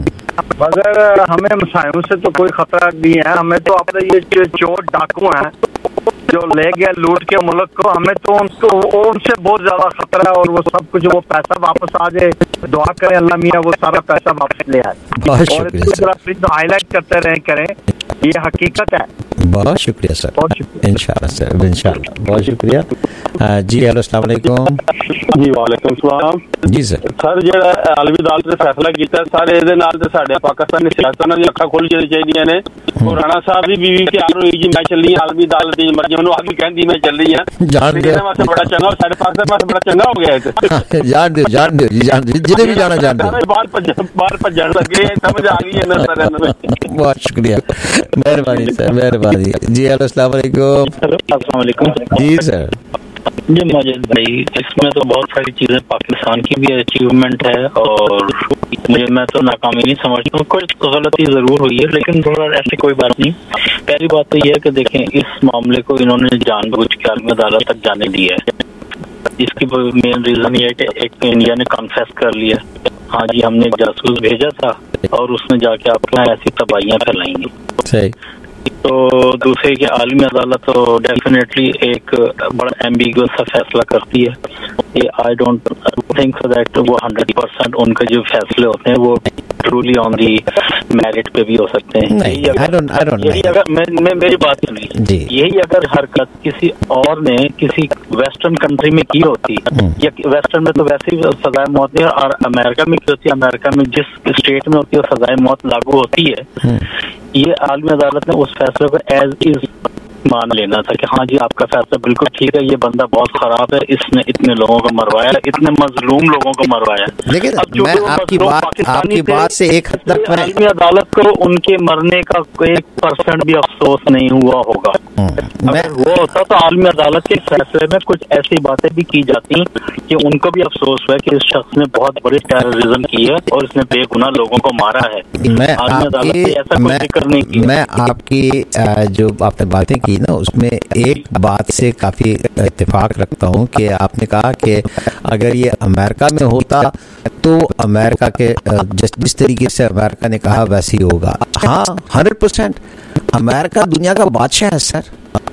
मगर हमें मसाइलों से तो कोई खतरा नहीं है। हमें तो अपने ये जो चोर डाकू हैं जो ले गए लूट के मुल्क को, हमें तो उनको उनसे बहुत ज्यादा खतरा है और वो सब कुछ वो पैसा वापस आ जाए, दुआ करें अल्लाह मियाँ वो सारा पैसा वापस ले आए और इसको हाईलाइट करते रहे करें, ये हकीकत है। बहुत शुक्रिया सर, इंशाल्लाह सर इंशाल्लाह बहुत शुक्रिया। जी हेलो अस्सलाम वालेकुम। जी वालेकुम सलाम। जी सर सर ਜਿਹੜਾ ਆਲਮੀ ਅਦਾਲਤ ਨੇ ਫੈਸਲਾ ਕੀਤਾ ਸਾਰੇ ਇਹਦੇ ਨਾਲ ਤੇ ਸਾਡੇ ਪਾਕਿਸਤਾਨੀ ਸਿਆਸਤਾਂ ਦੀਆਂ ਅੱਖਾਂ ਖੁੱਲ ਜਾਣੀ ਚਾਹੀਦੀਆਂ ਨੇ। ਉਹ ਰਾਣਾ ਸਾਹਿਬ ਦੀ ਬੀਵੀ ਤਿਆਰ ਹੋਈ ਜੀ ਮੈਂ ਚੱਲੀ ਆਲਮੀ ਅਦਾਲਤ ਦੀ ਮਰਜ਼ੀ, ਉਹਨੂੰ ਆਪ ਵੀ ਕਹਿੰਦੀ ਮੈਂ ਚੱਲੀ ਆ, ਜਾਣ ਦਿਓ ਵਾਸਤੇ ਬੜਾ ਚੰਗਾ, ਸਾਡੇ ਪਾਕਿਸਤਾਨ ਵਾਸਤੇ ਬੜਾ ਚੰਗਾ ਹੋ ਗਿਆ ਇਹ। ਜਾਣ ਦਿਓ ਜਾਣ ਦਿਓ ਜੀ ਜਾਣ ਦਿਓ, ਜਿਹਨੇ ਵੀ ਜਾਣਾ ਜਾਣ ਦਿਓ। ਬਾਹਰ ਭੱਜਣ ਬਾਹਰ ਭੱਜਣ ਲੱਗੇ, ਸਮਝ ਆ ਗਈ ਇਹਨਾਂ ਸਾਰਿਆਂ ਨੂੰ। बहुत शुक्रिया, मेहरबानी सर मेहरबानी। जी हेलो अस्सलाम वालेकुम। अस्सलाम वालेकुम। जी सर। जी माजिद भाई इसमें तो बहुत सारी चीजें पाकिस्तान की भी अचीवमेंट है और मुझे मैं तो नाकामी नहीं समझता हूँ, कुछ तो गलती जरूर हुई है लेकिन थोड़ा ऐसी कोई बात नहीं। पहली बात तो यह है कि देखें इस मामले को इन्होंने जानबूझ के आलमी अदालत तक जाने दिया है। इसकी मेन रीजन ये है कि एक इंडिया ने कन्फेस कर लिया, हाँ जी हमने एक जासूस भेजा था और उसने जाके अपना ऐसी तबाहियां फैलाएंगी। सही। तो दूसरे की आलमी अदालत तो डेफिनेटली एक बड़ा एम्बिगुअस सा फैसला करती है। ये I don't think so that वो हंड्रेड परसेंट उनके जो फैसले होते हैं वो ट्रूली ऑन दी मेरिट पे भी हो सकते हैं। यही अगर, यही अगर मैं, मैं मेरी बात सुनिए, यही अगर हरकत किसी और ने किसी वेस्टर्न कंट्री में की होती या वेस्टर्न में तो वैसे ही सजाए मौत नहीं, और अमेरिका में की होती है, अमेरिका में जिस स्टेट में होती है सजाए मौत लागू होती है, ये आलमी अदालत ने उस फैसले को एज इज मान लेना था कि हाँ जी आपका फैसला बिल्कुल ठीक है, ये बंदा बहुत खराब है, इसने इतने लोगों को मरवाया, इतने मजलूम लोगों को मरवाया। लेकिन मैं आपकी बात आपकी बात से एक हद तक आलमी अदालत को उनके मरने का एक परसेंट भी अफसोस नहीं हुआ होगा। अगर वो होता तो आलमी अदालत के फैसले में कुछ ऐसी बातें भी की जाती कि उनको भी अफसोस हुआ कि इस शख्स ने बहुत बड़ी टेररिज्म की है और इसने बेगुनाह लोगों को मारा है। मैं आलमी अदालत ने ऐसा कोई जिक्र नहीं किया। मैं आपकी जो आपने बातें की ना उसमें एक बात से काफी इत्तेफाक रखता हूँ कि आपने कहा कि अगर ये अमेरिका में होता तो अमेरिका के जिस जिस तरीके से अमेरिका ने कहा वैसे ही होगा। हाँ हंड्रेड परसेंट अमेरिका दुनिया का बादशाह है सर,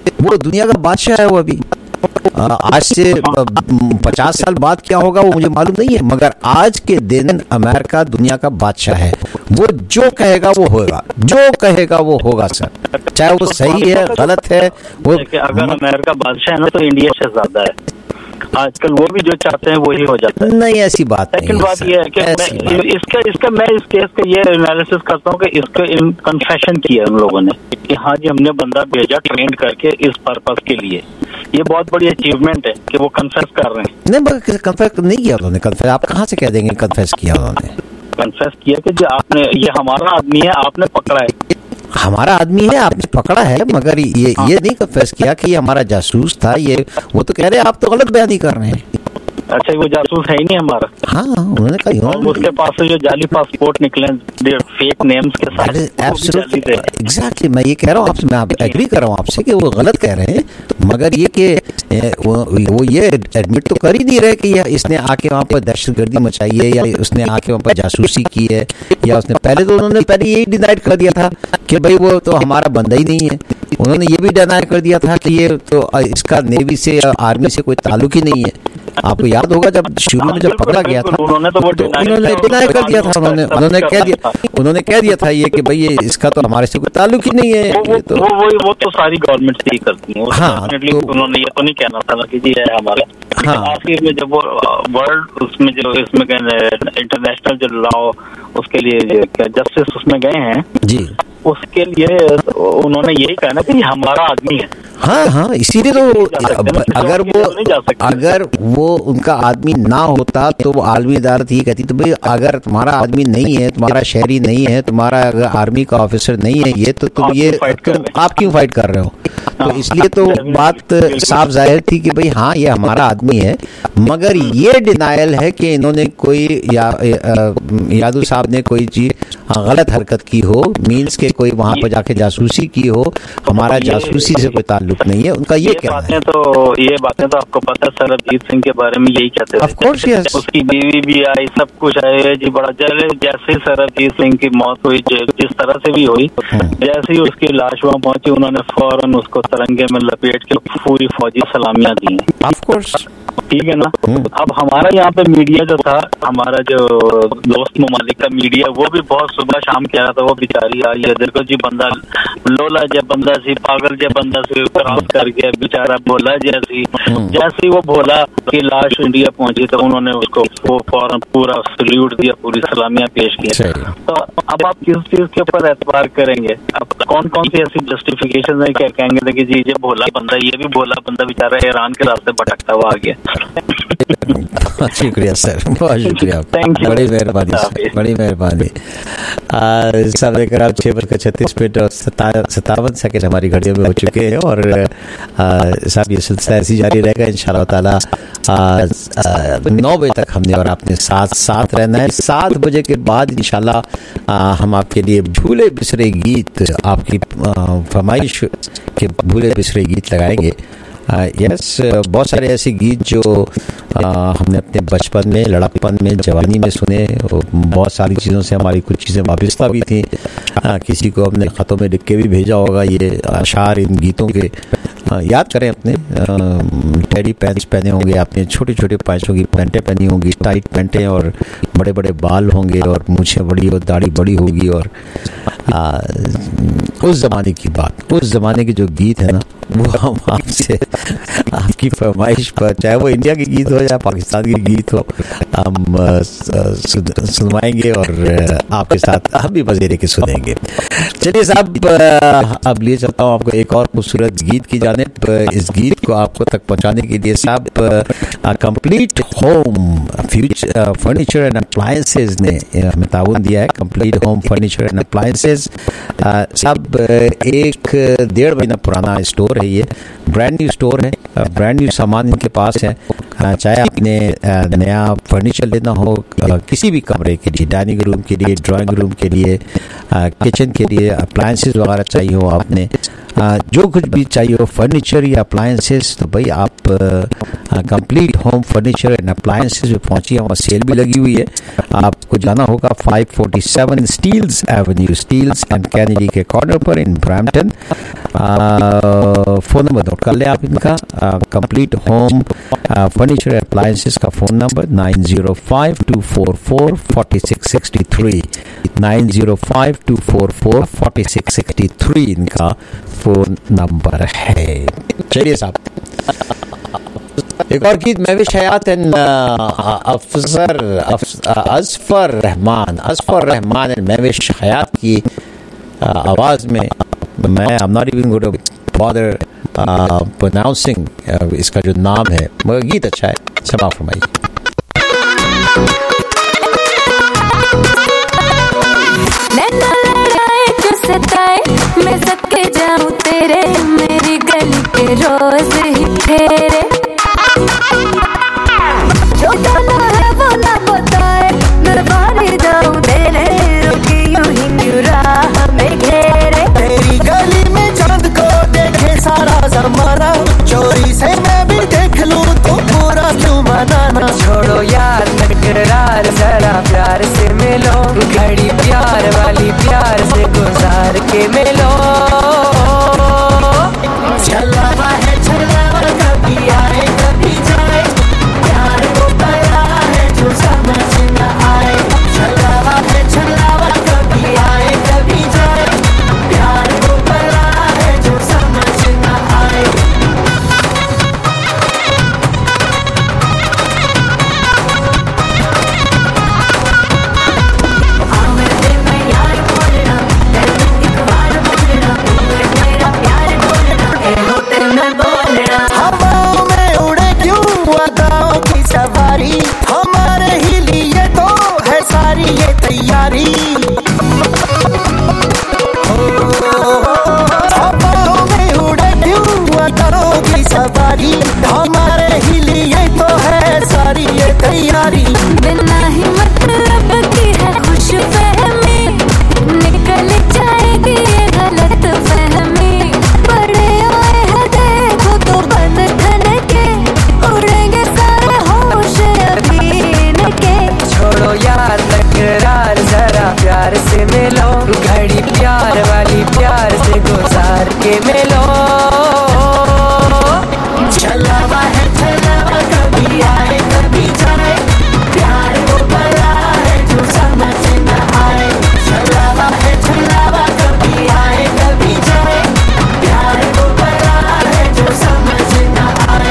वो दुनिया का बादशाह है वो अभी। आज से पचास साल बाद क्या होगा वो मुझे मालूम नहीं है, मगर आज के दिन अमेरिका दुनिया का बादशाह है। वो जो कहेगा वो होगा, जो कहेगा वो होगा सर, चाहे वो सही है गलत है। वो अगर अमेरिका बादशाह है ना तो इंडिया शहजादा है। आजकल वो भी जो चाहते हैं वही हो जाता है। नहीं ऐसी बात नहीं। सेकंड बात ये है कि मैं इसका इसका मैं इस केस का ये एनालिसिस करता हूँ कि इसका कन्फेशन किया उन लोगों ने कि हाँ जी हमने बंदा भेजा ट्रेंड करके इस पर्पस के लिए। ये बहुत बड़ी अचीवमेंट है कि वो कन्फेस कर रहे हैं। नहीं मगर कन्फेस नहीं किया उन्होंने। कन्फेस आप कहाँ से कह देंगे कन्फेस किया उन्होंने? कन्फेस किया कि जो आपने ये हमारा आदमी है आपने पकड़ा है, हमारा आदमी है आपने पकड़ा है, मगर ये हाँ। ये नहीं कन्फेस किया कि ये हमारा जासूस था। ये वो तो कह रहे हैं आप तो गलत बयानी कर रहे हैं। अच्छा वो जासूस है ही नहीं हमारा। हाँ उन्होंने कहा उसके पास से जो जाली पासपोर्ट निकले फेक नेम्स के साथ। एग्जैक्टली मैं ये कह रहा हूँ आपसे, मैं आप एग्री कर रहा हूँ आपसे कि वो गलत कह रहे हैं, मगर ये कि वो, वो ये एडमिट तो कर ही नहीं रहे कि या इसने आके वहाँ पर दहशतगर्दी मचाई है या उसने आके वहाँ पर जासूसी की है, या उसने पहले तो उन्होंने पहले यही डिनाइड कर दिया था कि भाई वो तो हमारा बंदा ही नहीं है। उन्होंने ये भी डिनाइड कर दिया था कि ये तो इसका नेवी से आर्मी से कोई ताल्लुक ही नहीं है। आपको याद होगा जब शुरू में जब पकड़ा गया था उन्होंने तो वो उन्होंने डिनाई कर दिया था। उन्होंने उन्होंने कह दिया उन्होंने कह दिया था ये कि भाई ये इसका तो हमारे से कोई ताल्लुक ही नहीं है। वो तो वो वो, वो तो सारी गवर्नमेंट से ही करती है। हाँ तो, उन्होंने ये तो नहीं कहना था कि जी है हमारा। हाँ आखिर में जब वो वर्ल्ड उसमें जो इसमें इंटरनेशनल जो लॉ उसके लिए जस्टिस उसमें गए हैं जी, उसके लिए उन्होंने यही कहना कि हमारा आदमी है। हाँ हाँ इसीलिए तो अगर वो अगर वो उनका आदमी ना होता तो वो आलमी अदालत ये कहती तो भाई अगर तुम्हारा आदमी नहीं है, तुम्हारा शहरी नहीं है, तुम्हारा अगर आर्मी का ऑफिसर नहीं है ये तो तुम ये तुम आप क्यों फाइट कर रहे हो? तो इसलिए तो बात साफ जाहिर थी कि भाई हाँ ये हमारा आदमी है, मगर ये डिनायल है कि इन्होंने कोई या, यादव साहब ने कोई चीज गलत हरकत की हो, मीन्स के कोई वहाँ पर जाके जासूसी की हो। हमारा जासूसी से कोई ताल्लुक नहीं है, उनका ये कहना है। तो ये बातें तो आपको पता है, सरबजीत सिंह के बारे में यही कहते हैं। ऑफ कोर्स यस, उसकी बीवी भी आई, सब कुछ आए जी बड़ा। जैसे ही सरबजीत सिंह की मौत हुई जिस तरह से भी हुई, जैसे ही उसकी लाश वहाँ पहुंची उन्होंने फौरन उसको तरंगे में लपेट के पूरी फौजी सलामियां दी। ऑफ कोर्स ठीक है ना। अब हमारा यहाँ पे मीडिया जो था, हमारा जो दोस्त ममालिक का मीडिया, वो भी बहुत सुबह शाम कह रहा था वो बेचारी आई है देखो जी बंदा लोला जब बंदा सी पागल जब बंदा से क्रॉस कर गया बेचारा भोला जैसी। जैसे ही वो भोला की लाश इंडिया पहुंची तो उन्होंने उसको वो फौरन पूरा सल्यूट दिया, पूरी सलामियां पेश की। तो अब आप किस चीज के ऊपर एतबार करेंगे? अब कौन कौन सी ऐसी जस्टिफिकेशन है क्या कहेंगे कि जी ये भोला बंदा, ये भी भोला बंदा बेचारा ईरान के रास्ते भटकता हुआ आ गया। शुक्रिया सर, बहुत शुक्रिया, बड़ी मेहरबानी सर, बड़ी मेहरबानी। सब लेकर आप छह बजकर छत्तीस मिनट और सत्तावन सेकेंड हमारी घड़ियों में हो चुके हैं और साहब ये सिलसिला ऐसी जारी रहेगा इंशाल्लाह ताला। नौ बजे तक हमने और आपने साथ साथ रहना है। सात बजे के बाद इंशाल्लाह हम आपके लिए भूले बिसरे गीत, आपकी फरमाइश के भूले बिसरे गीत लगाएंगे। यस uh, yes, बहुत सारे ऐसे गीत जो uh, हमने अपने बचपन में, लड़कपन में, जवानी में सुने। बहुत सारी चीज़ों से हमारी कुछ चीज़ें वाबस्ता भी थी। uh, किसी को हमने ख़तों में लिख के भी भेजा होगा ये अशार इन गीतों के। uh, याद करें अपने टेडी पैंट्स पहने होंगे, आपने छोटे छोटे पैंचों की पैंटें पहनी होंगी, टाइट पैंटें, और बड़े बड़े बाल होंगे और मूछें बड़ी और दाढ़ी बड़ी होगी। और uh, उस ज़माने की बात, उस ज़माने के जो गीत है ना वो हम आपसे आपकी फरमाइश पर, चाहे वो इंडिया के गीत हो या पाकिस्तान के गीत हो, हम सुनवाएंगे और आपके साथ हम भी मजे लेके सुनेंगे। चलिए साहब अब लिए चलता हूँ आपको एक और खूबसूरत गीत की जानिब। इस गीत को आपको तक पहुँचाने के लिए साहब complete home future furniture and appliances ने हमें ताउन दिया है। Complete home furniture and appliances साहब एक डेढ़ महीना पुराना स्टोर है, ये ब्रांड न्यू स्टोर है, ब्रांड न्यू सामान इनके पास है। चाहे आपने नया फर्नीचर लेना हो किसी भी कमरे के लिए, डाइनिंग रूम के लिए, ड्राइंग रूम के लिए, किचन के लिए, अप्लायंसेस वगैरह चाहिए हो आपने, जो कुछ भी चाहिए हो फर्नीचर या अप्लायंसेस, तो भाई आप complete home furniture and appliances में पहुंचिए, वहाँ सेल भी लगी हुई है। आपको जाना होगा five forty seven Steeles avenue, Steeles and Kennedy के कॉर्नर पर in Brampton. Phone number note कर ले आप इनका, complete home furniture and appliances का phone number nine zero five two four four four six six three, nine zero five two four four four six six three इनका phone number है। चलिए साहब, एक और गीत महविश हयात एंड अफसर अजफर रहमान अजफर रहमान एंड महविश हयात की आवाज़ में, मैं I am not even going to bother pronouncing इसका जो नाम है, मगर गीत अच्छा है, समा फरमाइए। मैं सबके जाऊं तेरे, मेरी गली के रोज ही फेरे, जो जाना है वो ना बताए, मैं बारी जाऊं तेरे, रुकी यूं ही क्यों राह में घेरे। तेरी गली में चांद को देखे सारा जमाना, चोरी से मैं भी देख लूं तो पूरा क्यों मनाना। छोड़ो यार तकरार, जरा प्यार से मिलो, घड़ी प्यार वाली प्यार से गुजार के मिलो। छलावा है छलावा, कभी आए कभी जाए, प्यार को पता है जो समझ न आए। छलावा है छलावा, कभी आए कभी जाए, प्यार को पता है जो समझ न आए। हवाओं में उड़े क्यों अदाओं की सवारी, हमारे ही लिए तो है सारी ये तैयारी। हवाओं में उड़े क्यों अदाओं की सवारी, हमारे ही लिए तो है सारी ये तैयारी। बिना ही मतलब की है खुश फहमी, निकल जाएगी ये गलत फहमी। बड़े आए हैं देखो तो बन ठन के, उड़ेंगे सारे होश अभी इनके। छोड़ो यार तकरार, जरा प्यार से मिलो, घड़ी प्यार वाली प्यार से गुजार के मिलो। छलावा है छलावा, कभी आए कभी जाए, प्यार को पता है जो समझ न आए। छलावा है छलावा, कभी आए कभी जाए, प्यार को पता है जो समझ न आए।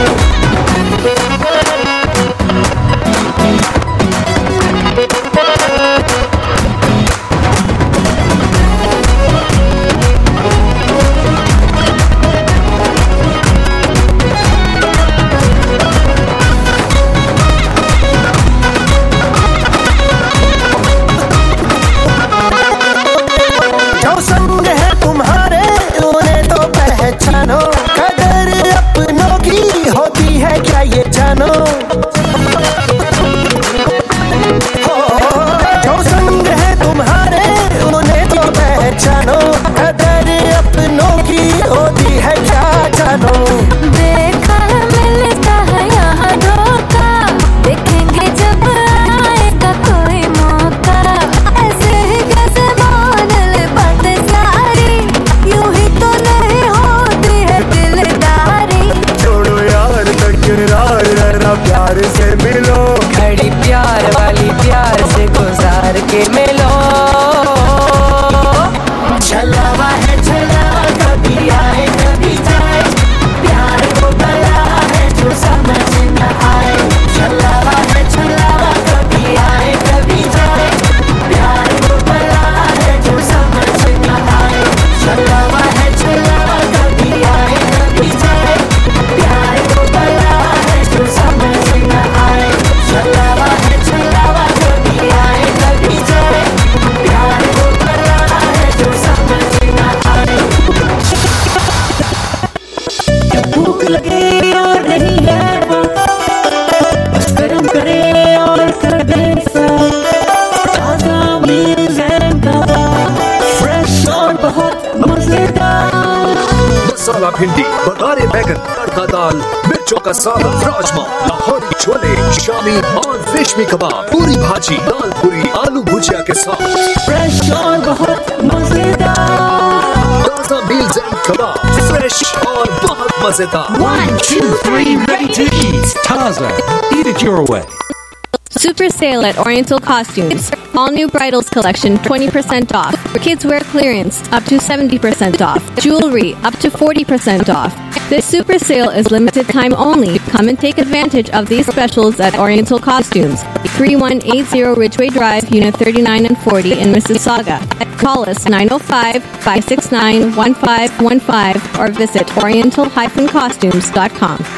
भिंडी, बघारे बैगन, तड़का दाल, मिर्चों का सालन, राजमा, लाहौरी छोले, शामी और रेशमी कबाब, पूरी भाजी, दाल पूरी, आलू भुजिया के साथ फ्रेश और बहुत मजेदार ताजा मील्स एंड कबाब, फ्रेश और बहुत मजेदार। One, two, three, ready to eat. Taza, eat it your way. Super sale at Oriental Costumes. All new bridals collection twenty percent off. Kids wear clearance up to seventy percent off. Jewelry up to forty percent off. This super sale is limited time only. Come and take advantage of these specials at Oriental Costumes. thirty-one eighty Ridgeway Drive, Unit thirty-nine and forty in Mississauga. Call us nine oh five, five six nine, one five one five or visit oriental dash costumes dot com.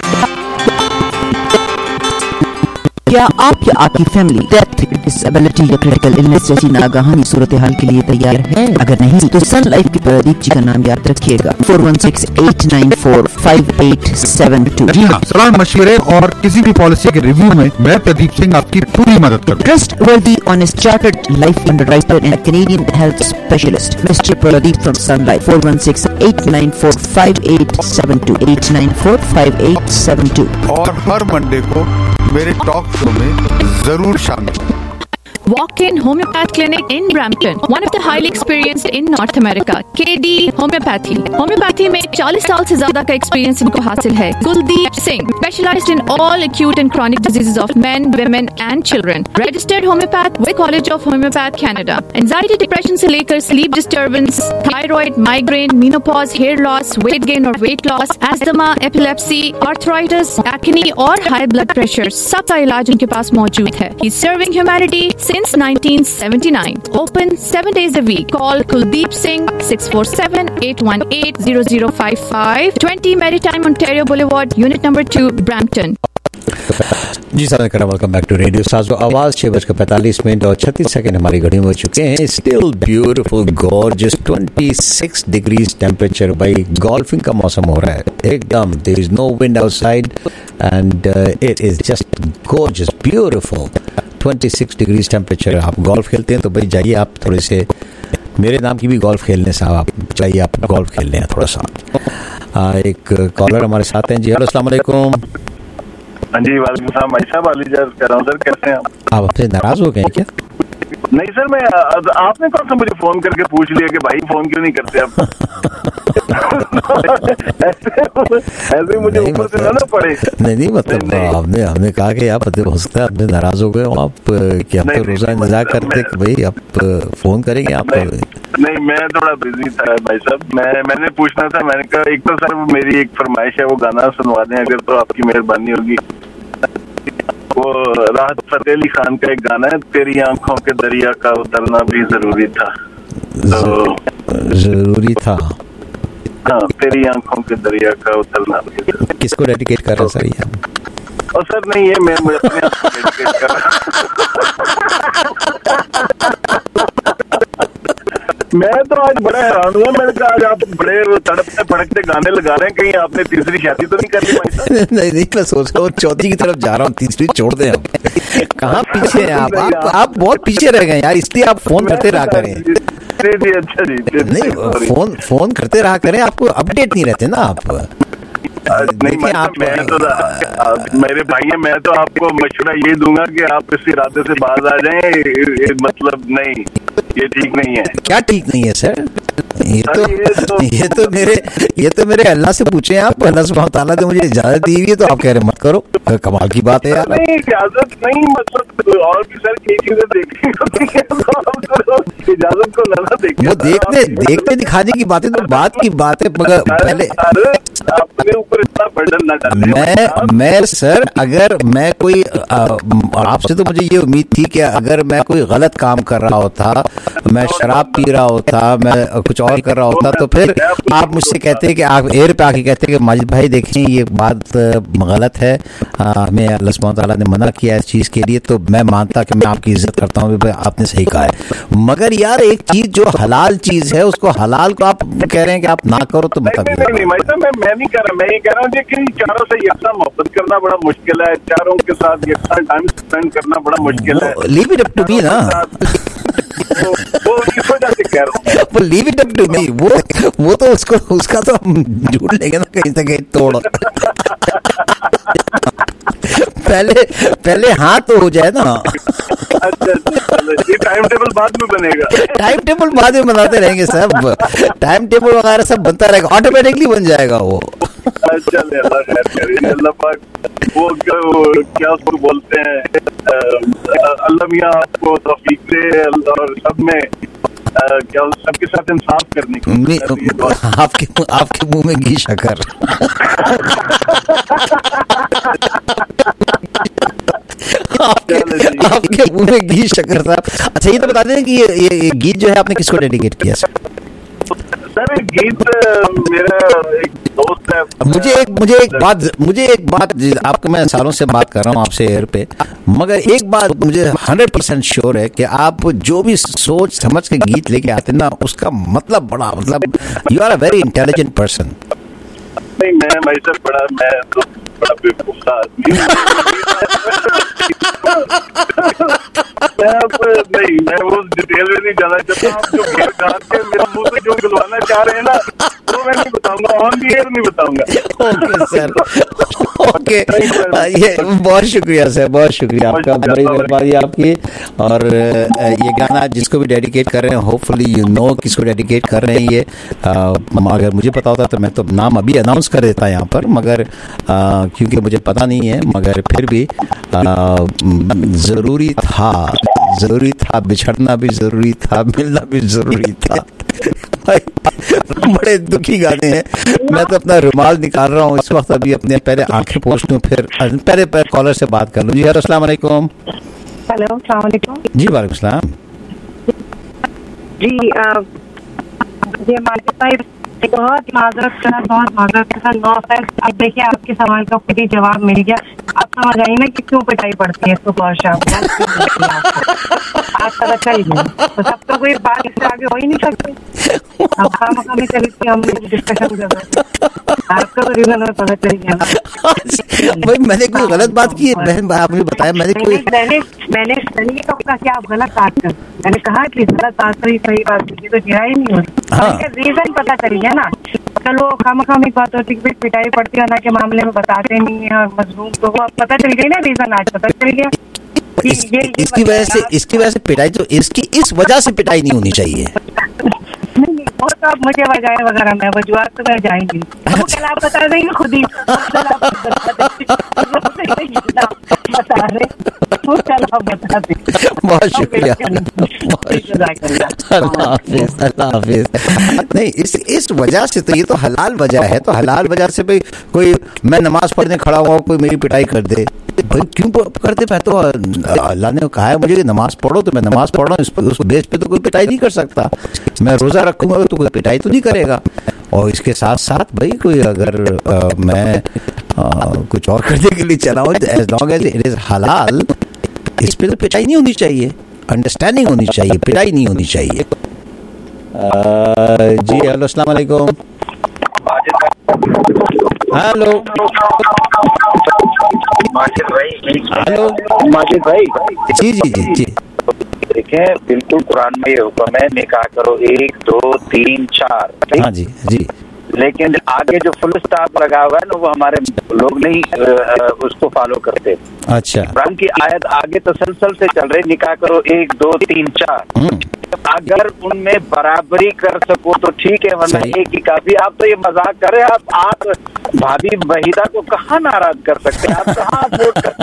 क्या आप या आपकी family death, disability या critical illness जैसी नागाहानी सूरत हाल के लिए तैयार है? अगर नहीं तो सन लाइफ के प्रदीप जी का नाम याद रखिएगा, four one six eight nine four five eight seven two. जी हाँ, सलाह मशवरे और किसी भी पॉलिसी के रिव्यू में मैं प्रदीप सिंह आपकी पूरी मदद करूँ। Trustworthy, honest, chartered life underwriter and Canadian health specialist, Mister Pradeep from Sun Life, four one six eight nine four five eight seven two, eight nine four five eight seven two। और हर Monday को मेरे talk show में जरूर शामिल। Walk-in Homeopath Clinic in Brampton, one of the highly experienced in North America. K D Homeopathy. Homeopathy में चालीस साल से ज्यादा का एक्सपीरियंस इनको हासिल है। Kuldeep Singh, specialized in all acute and chronic diseases of men, women and children. Registered homeopath with College of Homeopath Canada. Anxiety, depression से लेकर sleep disturbance, thyroid, migraine, menopause, hair loss, weight gain और weight loss, asthma, epilepsy, arthritis, acne और high blood pressure, सब का इलाज उनके पास मौजूद है। He's serving humanity since nineteen seventy-nine. Open seven days a week. Call Kuldeep Singh six four seven, eight one eight, zero zero five five, twenty Maritime Ontario Boulevard, Unit number two, Brampton. जी sir, welcome back to radio साजो आवाज। छह बजकर पैंतालीस minute और छत्तीस second हमारी घड़ी में हो चुके हैं। स्टिल ब्यूटीफुल गॉर्जियस छब्बीस डिग्रीज टेम्परेचर। भाई गोल्फिंग का मौसम हो रहा है एकदम। There is no wind outside and it is just gorgeous beautiful. छब्बीस डिग्रीज टेम्परेचर। आप गोल्फ खेलते हैं तो भाई जाइए आप थोड़े से मेरे नाम की भी गोल्फ खेलने साहब, आप चाहिए आप गोल्फ खेल लें थोड़ा सा। आ, एक कॉलर हमारे साथ हैं जी। हेलो, अस्सलाम वालेकुम। हाँ जी, वालेकुम सलाम। भाई साहब अली जज कर रहा हूँ सर, कैसे हैं आप? आप अपने नाराज हो गए क्या? नहीं सर, मैं आपने कौन सा मुझे फोन करके पूछ लिया कि भाई फोन क्यों नहीं करते आप? ऐसे ऐसे मुझे ऊपर से ना पड़े। नहीं नहीं मतलब हमने हमने कहा कि आप हो सकता है आपने नाराज हो गए हो आप, कि हम तो रोजा इंतजार करते कि भाई आप फोन करेंगे आप। नहीं, मैं थोड़ा बिजी था भाई साहब। मैं मैंने पूछना था, मैंने कहा एक तो सर मेरी एक फरमाइश है, वो गाना सुनवा दें अगर तो आपकी मेहरबानी होगी। वो राहत फतेह अली खान का एक गाना है, तेरी आंखों के दरिया का उतरना भी जरूरी था। तो जरूरी था, हाँ, तेरी आंखों के दरिया का उतरना। किसको डेडिकेट कर रहा है सर ये? और सर नहीं, ये मैं मुझे अपने आप को डेडिकेट कर रहा मैं तो आज बड़ा हैरान हुआ। मैंने कहा आज आप बड़े तड़पते भड़कते गाने लगा रहे हैं, कहीं आपने तीसरी शादी तो नहीं कर ली भाई साहब? नहीं नहीं, मैं सोच रहा हूँ चौथी की तरफ जा रहा हूँ, तीसरी छोड़ दें हम। कहाँ पीछे हैं आप? आप आप बहुत पीछे रह गए यार, इसलिए आप फोन करते रहा करें। जी अच्छा जी, नहीं फोन फोन करते रहा करें, आपको अपडेट नहीं रहते ना आप। नहीं मैं, आप मैं तो आ, मेरे भाई है, मैं तो आपको मशवरा ये दूंगा कि आप इस इरादे से बाज आ जाएं। मतलब नहीं, ये ठीक नहीं है। क्या ठीक नहीं है सर? ये तो ये तो, ये तो मेरे ये तो मेरे अल्लाह से पूछे आप। अल्लाह सुब्हान तआला ने मुझे इजाजत दी हुई है, तो आप कह रहे मत करो। कमाल की बात है यार। नहीं इजाजत नहीं, मतलब और भी सर कई चीजें देखनी होती है, इजाजत को ना देखने वो देखने देखने दिखाने की बातें तो बात की बात है, मगर पहले अपने ऊपर इतना बर्डन ना डालें। मैं मैं सर अगर मैं कोई आपसे तो मुझे ये उम्मीद थी कि अगर मैं कोई गलत काम कर रहा होता, मैं शराब पी रहा होता, मैं कुछ और कर रहा होता, तो फिर आप मुझसे कहते कि आप एयर पे आके कहते कि माजिद भाई देखें ये बात गलत है, हमें अल्लाह सुब्हान तआला ने मना किया इस चीज के लिए, तो मैं मानता कि मैं आपकी इज्जत करता हूँ, आपने सही कहा है। मगर यार एक चीज जो हलाल चीज है उसको हलाल को आप कह रहे हैं कि आप ना करो, तो मतलब नहीं नहीं मैं मैं नहीं कर रहा, मैं ये कह रहा हूँ कि चारों से यकसा मोहब्बत करना बड़ा मुश्किल है, चारों के साथ यकसा टाइम स्पेंड करना बड़ा मुश्किल है। Leave it up to me ना। वो इस वजह से कह रहा हूँ। वो leave it up to me, वो वो तो उसको उसका तो हम ढूंढ लेंगे ना कहीं से कहीं तोड़। पहले पहले हाँ तो हो जाए ना। अच्छा ये टाइम टेबल बाद में बनेगा। टाइम टेबल बाद में बनाते रहेंगे सब, टाइम टेबल वगैरह सब बनता रहेगा, ऑटोमेटिकली बन जाएगा वो। अच्छा अल्लाह खैर करे, अल्लाह पाक वो क्या उसको बोलते हैं, अल्लाह मियां आपको तौफीक दे और सब में क्या सबके साथ इंसाफ करने की। आपके आपके मुंह में घी शक्कर। आपके आपके मुंह में घी शक्कर साहब। अच्छा ये तो बता दें कि ये, ये, ये गीत जो है आपने किसको डेडिकेट किया सर? गीत मेरा एक दोस्त है। मुझे एक मुझे एक बात मुझे एक बात आपको, मैं सालों से बात कर रहा हूँ आपसे एयर पे, मगर एक बात मुझे हंड्रेड परसेंट श्योर है कि आप जो भी सोच समझ के गीत लेके आते हैं ना, उसका मतलब बड़ा, मतलब you are a very intelligent person. नहीं मैं भाई साहब बड़ा मैं तो बड़ा बेवकूफ आदमी नहीं, मैं वो डिटेल में नहीं जाना चाहता। आप जो घेर काट के मेरे मुंह से जो बुलवाना चाह रहे हैं ना, वो मैं नहीं बताऊंगा, ऑन दी एयर नहीं बताऊंगा। ओके सर, ओके, ये बहुत शुक्रिया सर, बहुत शुक्रिया आपका, बड़ी मेहरबानी आपकी। और ये गाना जिसको भी डेडिकेट कर रहे हैं, होपफुली यू नो किसको डेडिकेट कर रहे हैं ये। अगर मुझे पता होता तो मैं तो नाम अभी अनाउंस कर देता यहाँ पर, मगर क्योंकि मुझे पता नहीं है, मगर फिर भी ज़रूरी था, ज़रूरी था, बिछड़ना भी ज़रूरी था, मिलना भी ज़रूरी था। बड़े दुखी गाने हैं। मैं तो अपना रुमाल निकाल रहा हूँ इस वक्त, अभी अपने पहले आंखें पोंछ लूँ, फिर पहले पहले कॉलर से बात कर लूँ। जी हेलो, अस्सलाम वालेकुम। हेलो, अस्सलाम वालेकुम। जी वालेकुम सलाम। जी ये मालिक भाई बहुत माजरत के साथ बहुत माजरत के साथ नो ऑफेंस। अब देखिए आपके सवाल का खुद ही जवाब मिल गया। आप समझ आई ना कि क्यों पिटाई पड़ती है सुबह और शाम। आज पता चल गया, तो सब तो कोई बात इससे आगे हो ही नहीं सकती। अब खाम खामी चली थी, हम डिस्कशन कर रहे आपका तो रीजन में पता चल गया। भाई मैंने कोई गलत बात की है बहन, आपने बताया मैंने कोई मैंने मैंने मैंने तो कहा कि आप गलत बात कर, मैंने कहा कि गलत बात सही सही बात की तो जिरा ही नहीं होती। रीजन पता चल गया ना। चलो खाम खामी बात होती है, पिटाई पड़ती है ना के मामले में बताते नहीं है और मजलूम, तो वो पता चल गई ना, रीजन आज पता चल गया। इस, ये, ये इसकी वजह से इसकी वजह से पिटाई, तो इसकी इस वजह से पिटाई नहीं होनी चाहिए। नहीं नहीं वो तो आप मुझे वजह वगैरह में वजूहत तो मैं जाएंगी, वो कल आप बता देंगे खुद ही बता रहे, वो कल आप बता दें। बहुत शुक्रिया, अल्लाह हाफिज, अल्लाह हाफिज। नहीं इस इस वजह से तो, ये तो हलाल वजह है, तो हलाल वजह से भाई कोई, मैं नमाज पढ़ने खड़ा हुआ कोई मेरी पिटाई कर दे, भाई क्यों कर दे? मैं तो अल्लाह ने कहा है मुझे कि नमाज पढ़ो, तो मैं नमाज पढ़ रहा हूँ, इस पर उस बेस पे तो कोई पिटाई नहीं कर सकता। मैं रोजा रखूंगा तो कोई पिटाई तो नहीं करेगा। और इसके साथ साथ भाई कोई अगर आ, मैं आ, कुछ और करने के लिए चला हूँ, as long as it is हलाल, इस पे तो पिटाई नहीं होनी चाहिए, अंडरस्टैंडिंग होनी चाहिए, पिटाई नहीं होनी चाहिए। आ, जी हेलो, अस्सलाम वालेकुम। हेलो माजिद भाई। हेलो माजिद भाई। जी जी जी जी देखें, बिल्कुल कुरान में ये हुक्म है, निकाह करो एक दो तीन चार। हाँ जी जी। लेकिन आगे जो फुल स्टॉप लगा हुआ है ना, वो हमारे लोग नहीं उसको फॉलो करते। अच्छा, कुरान की आयत आगे तसलसल से चल रही, निकाह करो एक दो तीन चार। अगर उनमें बराबरी कर सको तो ठीक है, वरना एक ही काफी। आप तो ये मजाक कर रहे हैं, आप आप भाभी वहीदा को कहाँ नाराज कर सकते हैं? आप कहाँ वोट कर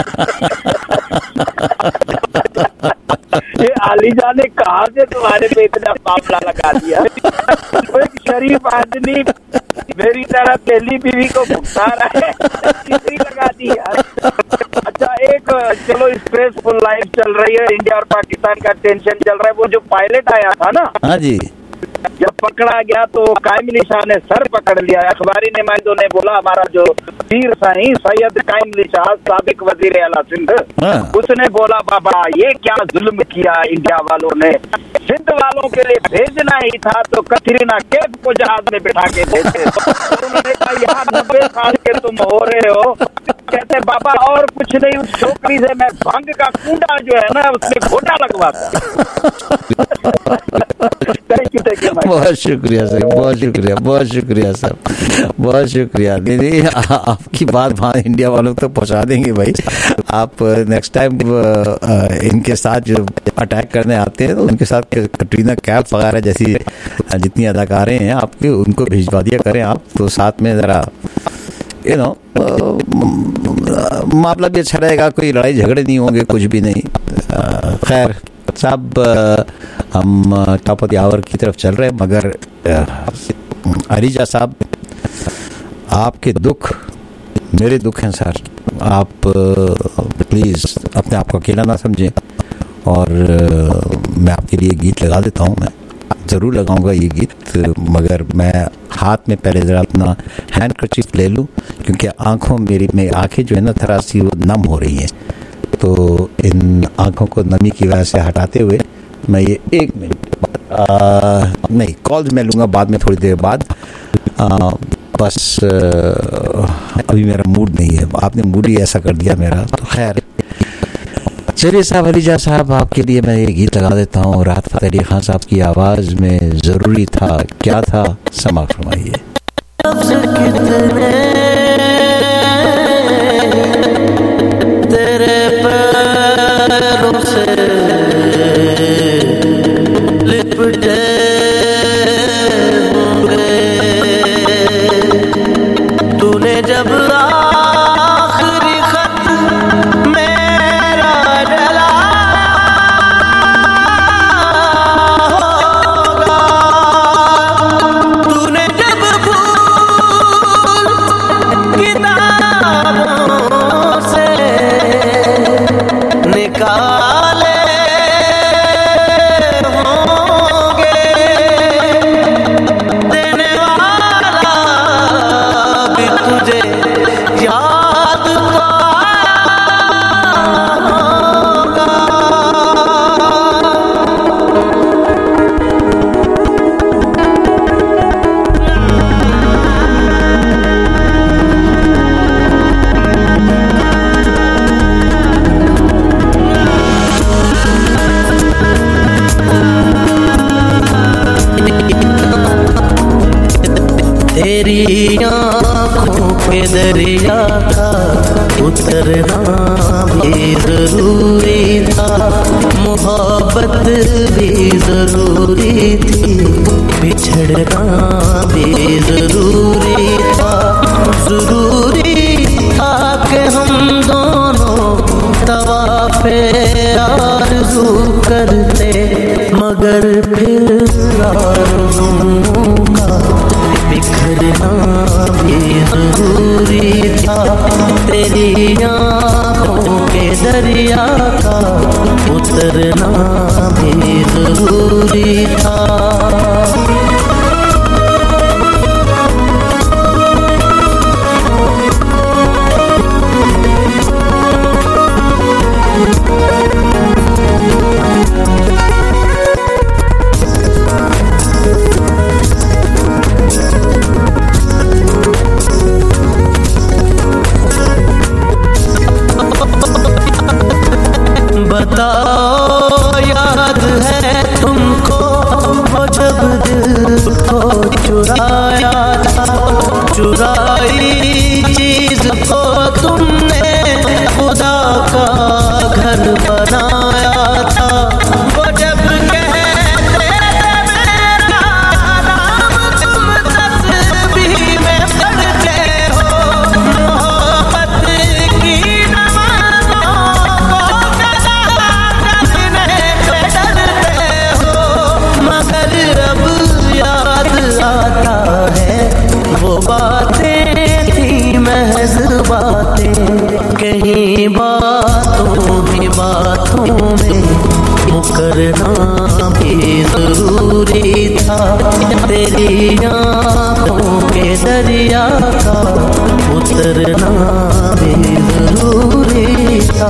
ये आलिजा ने कहा से तुम्हारे पे इतना मामला लगा दिया? एक शरीफ आदमी मेरी तरह पहली बीवी को भुगता रहा है, कितनी लगा दी यार। अच्छा एक चलो स्ट्रेसफुल लाइफ चल रही है, इंडिया और पाकिस्तान का टेंशन चल रहा है। वो जो पायलट आया था ना, हाँ जी, जब पकड़ा गया तो कायमिली शाह ने सर पकड़ लिया। अखबारी नुमाइंदों ने बोला हमारा जो पीर साईं सैयद कायमिली शाह साबिक वजीर आला सिंध, उसने बोला बाबा ये क्या जुल्म किया इंडिया वालों ने, सिंध वालों के लिए भेजना ही था तो कतरीना कैफ को जहाज में बिठा के देते। उन्होंने कहा यहाँ नब्बे साल के तुम हो रहे हो, कहते बाबा और कुछ नहीं, उस छोकरी से मैं भंग का कूड़ा जो है ना उसमें घोटा लगवाता। बहुत शुक्रिया सर, बहुत शुक्रिया, बहुत शुक्रिया सर, बहुत शुक्रिया। नहीं नहीं, आपकी बात वहाँ इंडिया वालों तक तो पहुँचा देंगे भाई। आप नेक्स्ट टाइम इनके साथ जो अटैक करने आते हैं तो उनके साथ कटरीना कैफ वगैरह जैसी जितनी अदाकारें हैं आपके, उनको भिजवा दिया करें आप, तो साथ में ज़रा यू नो मामला भी अच्छा रहेगा, कोई लड़ाई झगड़े नहीं होंगे, कुछ भी नहीं। खैर साहब, हम टॉप ऑफ द आवर की तरफ चल रहे हैं, मगर अरीजा साहब, आपके दुख मेरे दुख हैं सर। आप प्लीज़ अपने आप को अकेला ना समझें, और मैं आपके लिए गीत लगा देता हूँ। मैं ज़रूर लगाऊंगा ये गीत, मगर मैं हाथ में पहले ज़रा अपना हैंड कर्चीफ ले लूँ, क्योंकि आँखों मेरी में आँखें जो है ना थोड़ा सी वो नम हो रही हैं। तो इन आँखों को नमी की वजह से हटाते हुए मैं ये एक मिनट नहीं, कॉल्स मैं लूँगा बाद में, थोड़ी देर बाद। आ, बस आ, अभी मेरा मूड नहीं है, आपने मूड ही ऐसा कर दिया मेरा। तो खैर चलिए साहब, अलीजा साहब, आपके लिए मैं ये गीत लगा देता हूँ। राहत फ़तेह अली खान साहब की आवाज़ में ज़रूरी था क्या था, समाअत फरमाइए। तेरे पैरों से लिपटे होंगे, तूने जब आखिरी खत मेरा डला होगा, तूने जब भूल किताबों से निकाले होंगे, देने वाला भी तुझे याद तो तेरी आँखों के दरिया का उतरना भी जरूरी था, मोहब्बत भी जरूरी थी, बिछड़ना भी जरूरी था। जरूरी था कि हम दोनों तवाफ़े आरज़ू करते, मगर फिर आरज़ुओं का बिखरना भी जरूरी था। तेरी आँखों के दरिया का उतरना भी जरूरी था। बताओ याद है तुमको वो जब दिल को चुराया था, चुराई चीज को तुमने खुदा का घर बनाया था। वो जब कहते मेरा नाम तुम तस्बीह में पढ़ते हो, मोहब्बत की आता है वो बातें थी महज बातें, कहीं बातों ही बातों में मुकरना भी जरूरी था। तेरी आँखों के दरिया का उतरना भी जरूरी था।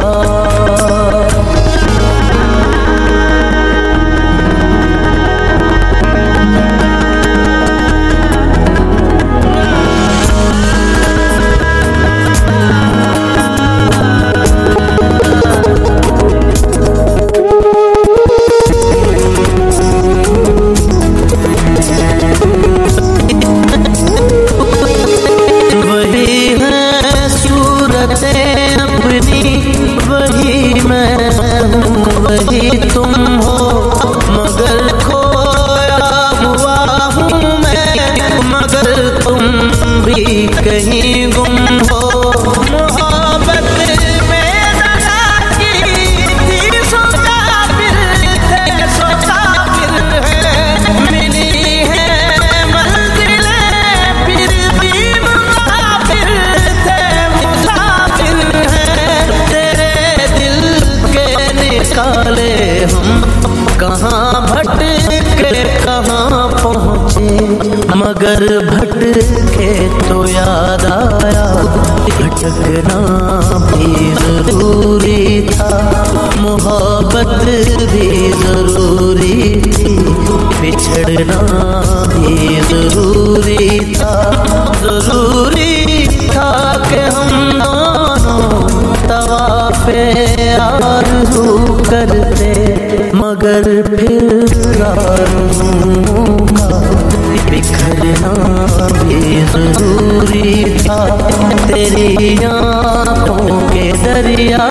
तुम हो, मगर खोया हुआ हूँ मैं, मगर तुम भी कहीं गुम हो। मोहब्बत में दगा की थी, सोचा फिर थे, सोचा फिर है, मिली है मंजिलें फिर भी मुसाफिर थे, मुसाफिर है। तेरे दिल के निकाले हम कहाँ भटके कहाँ पहुँचे, मगर भटके तो याद आया भटकना भी जरूरी था, मोहब्बत भी जरूरी थी, बिछड़ना भी जरूरी था। जरूरी था कि हम दोनों तवाफ़े आरज़ू करते, मगर फिर आरज़ूओं का बिखरना भी जरूरी था। तेरी आँखों के दरिया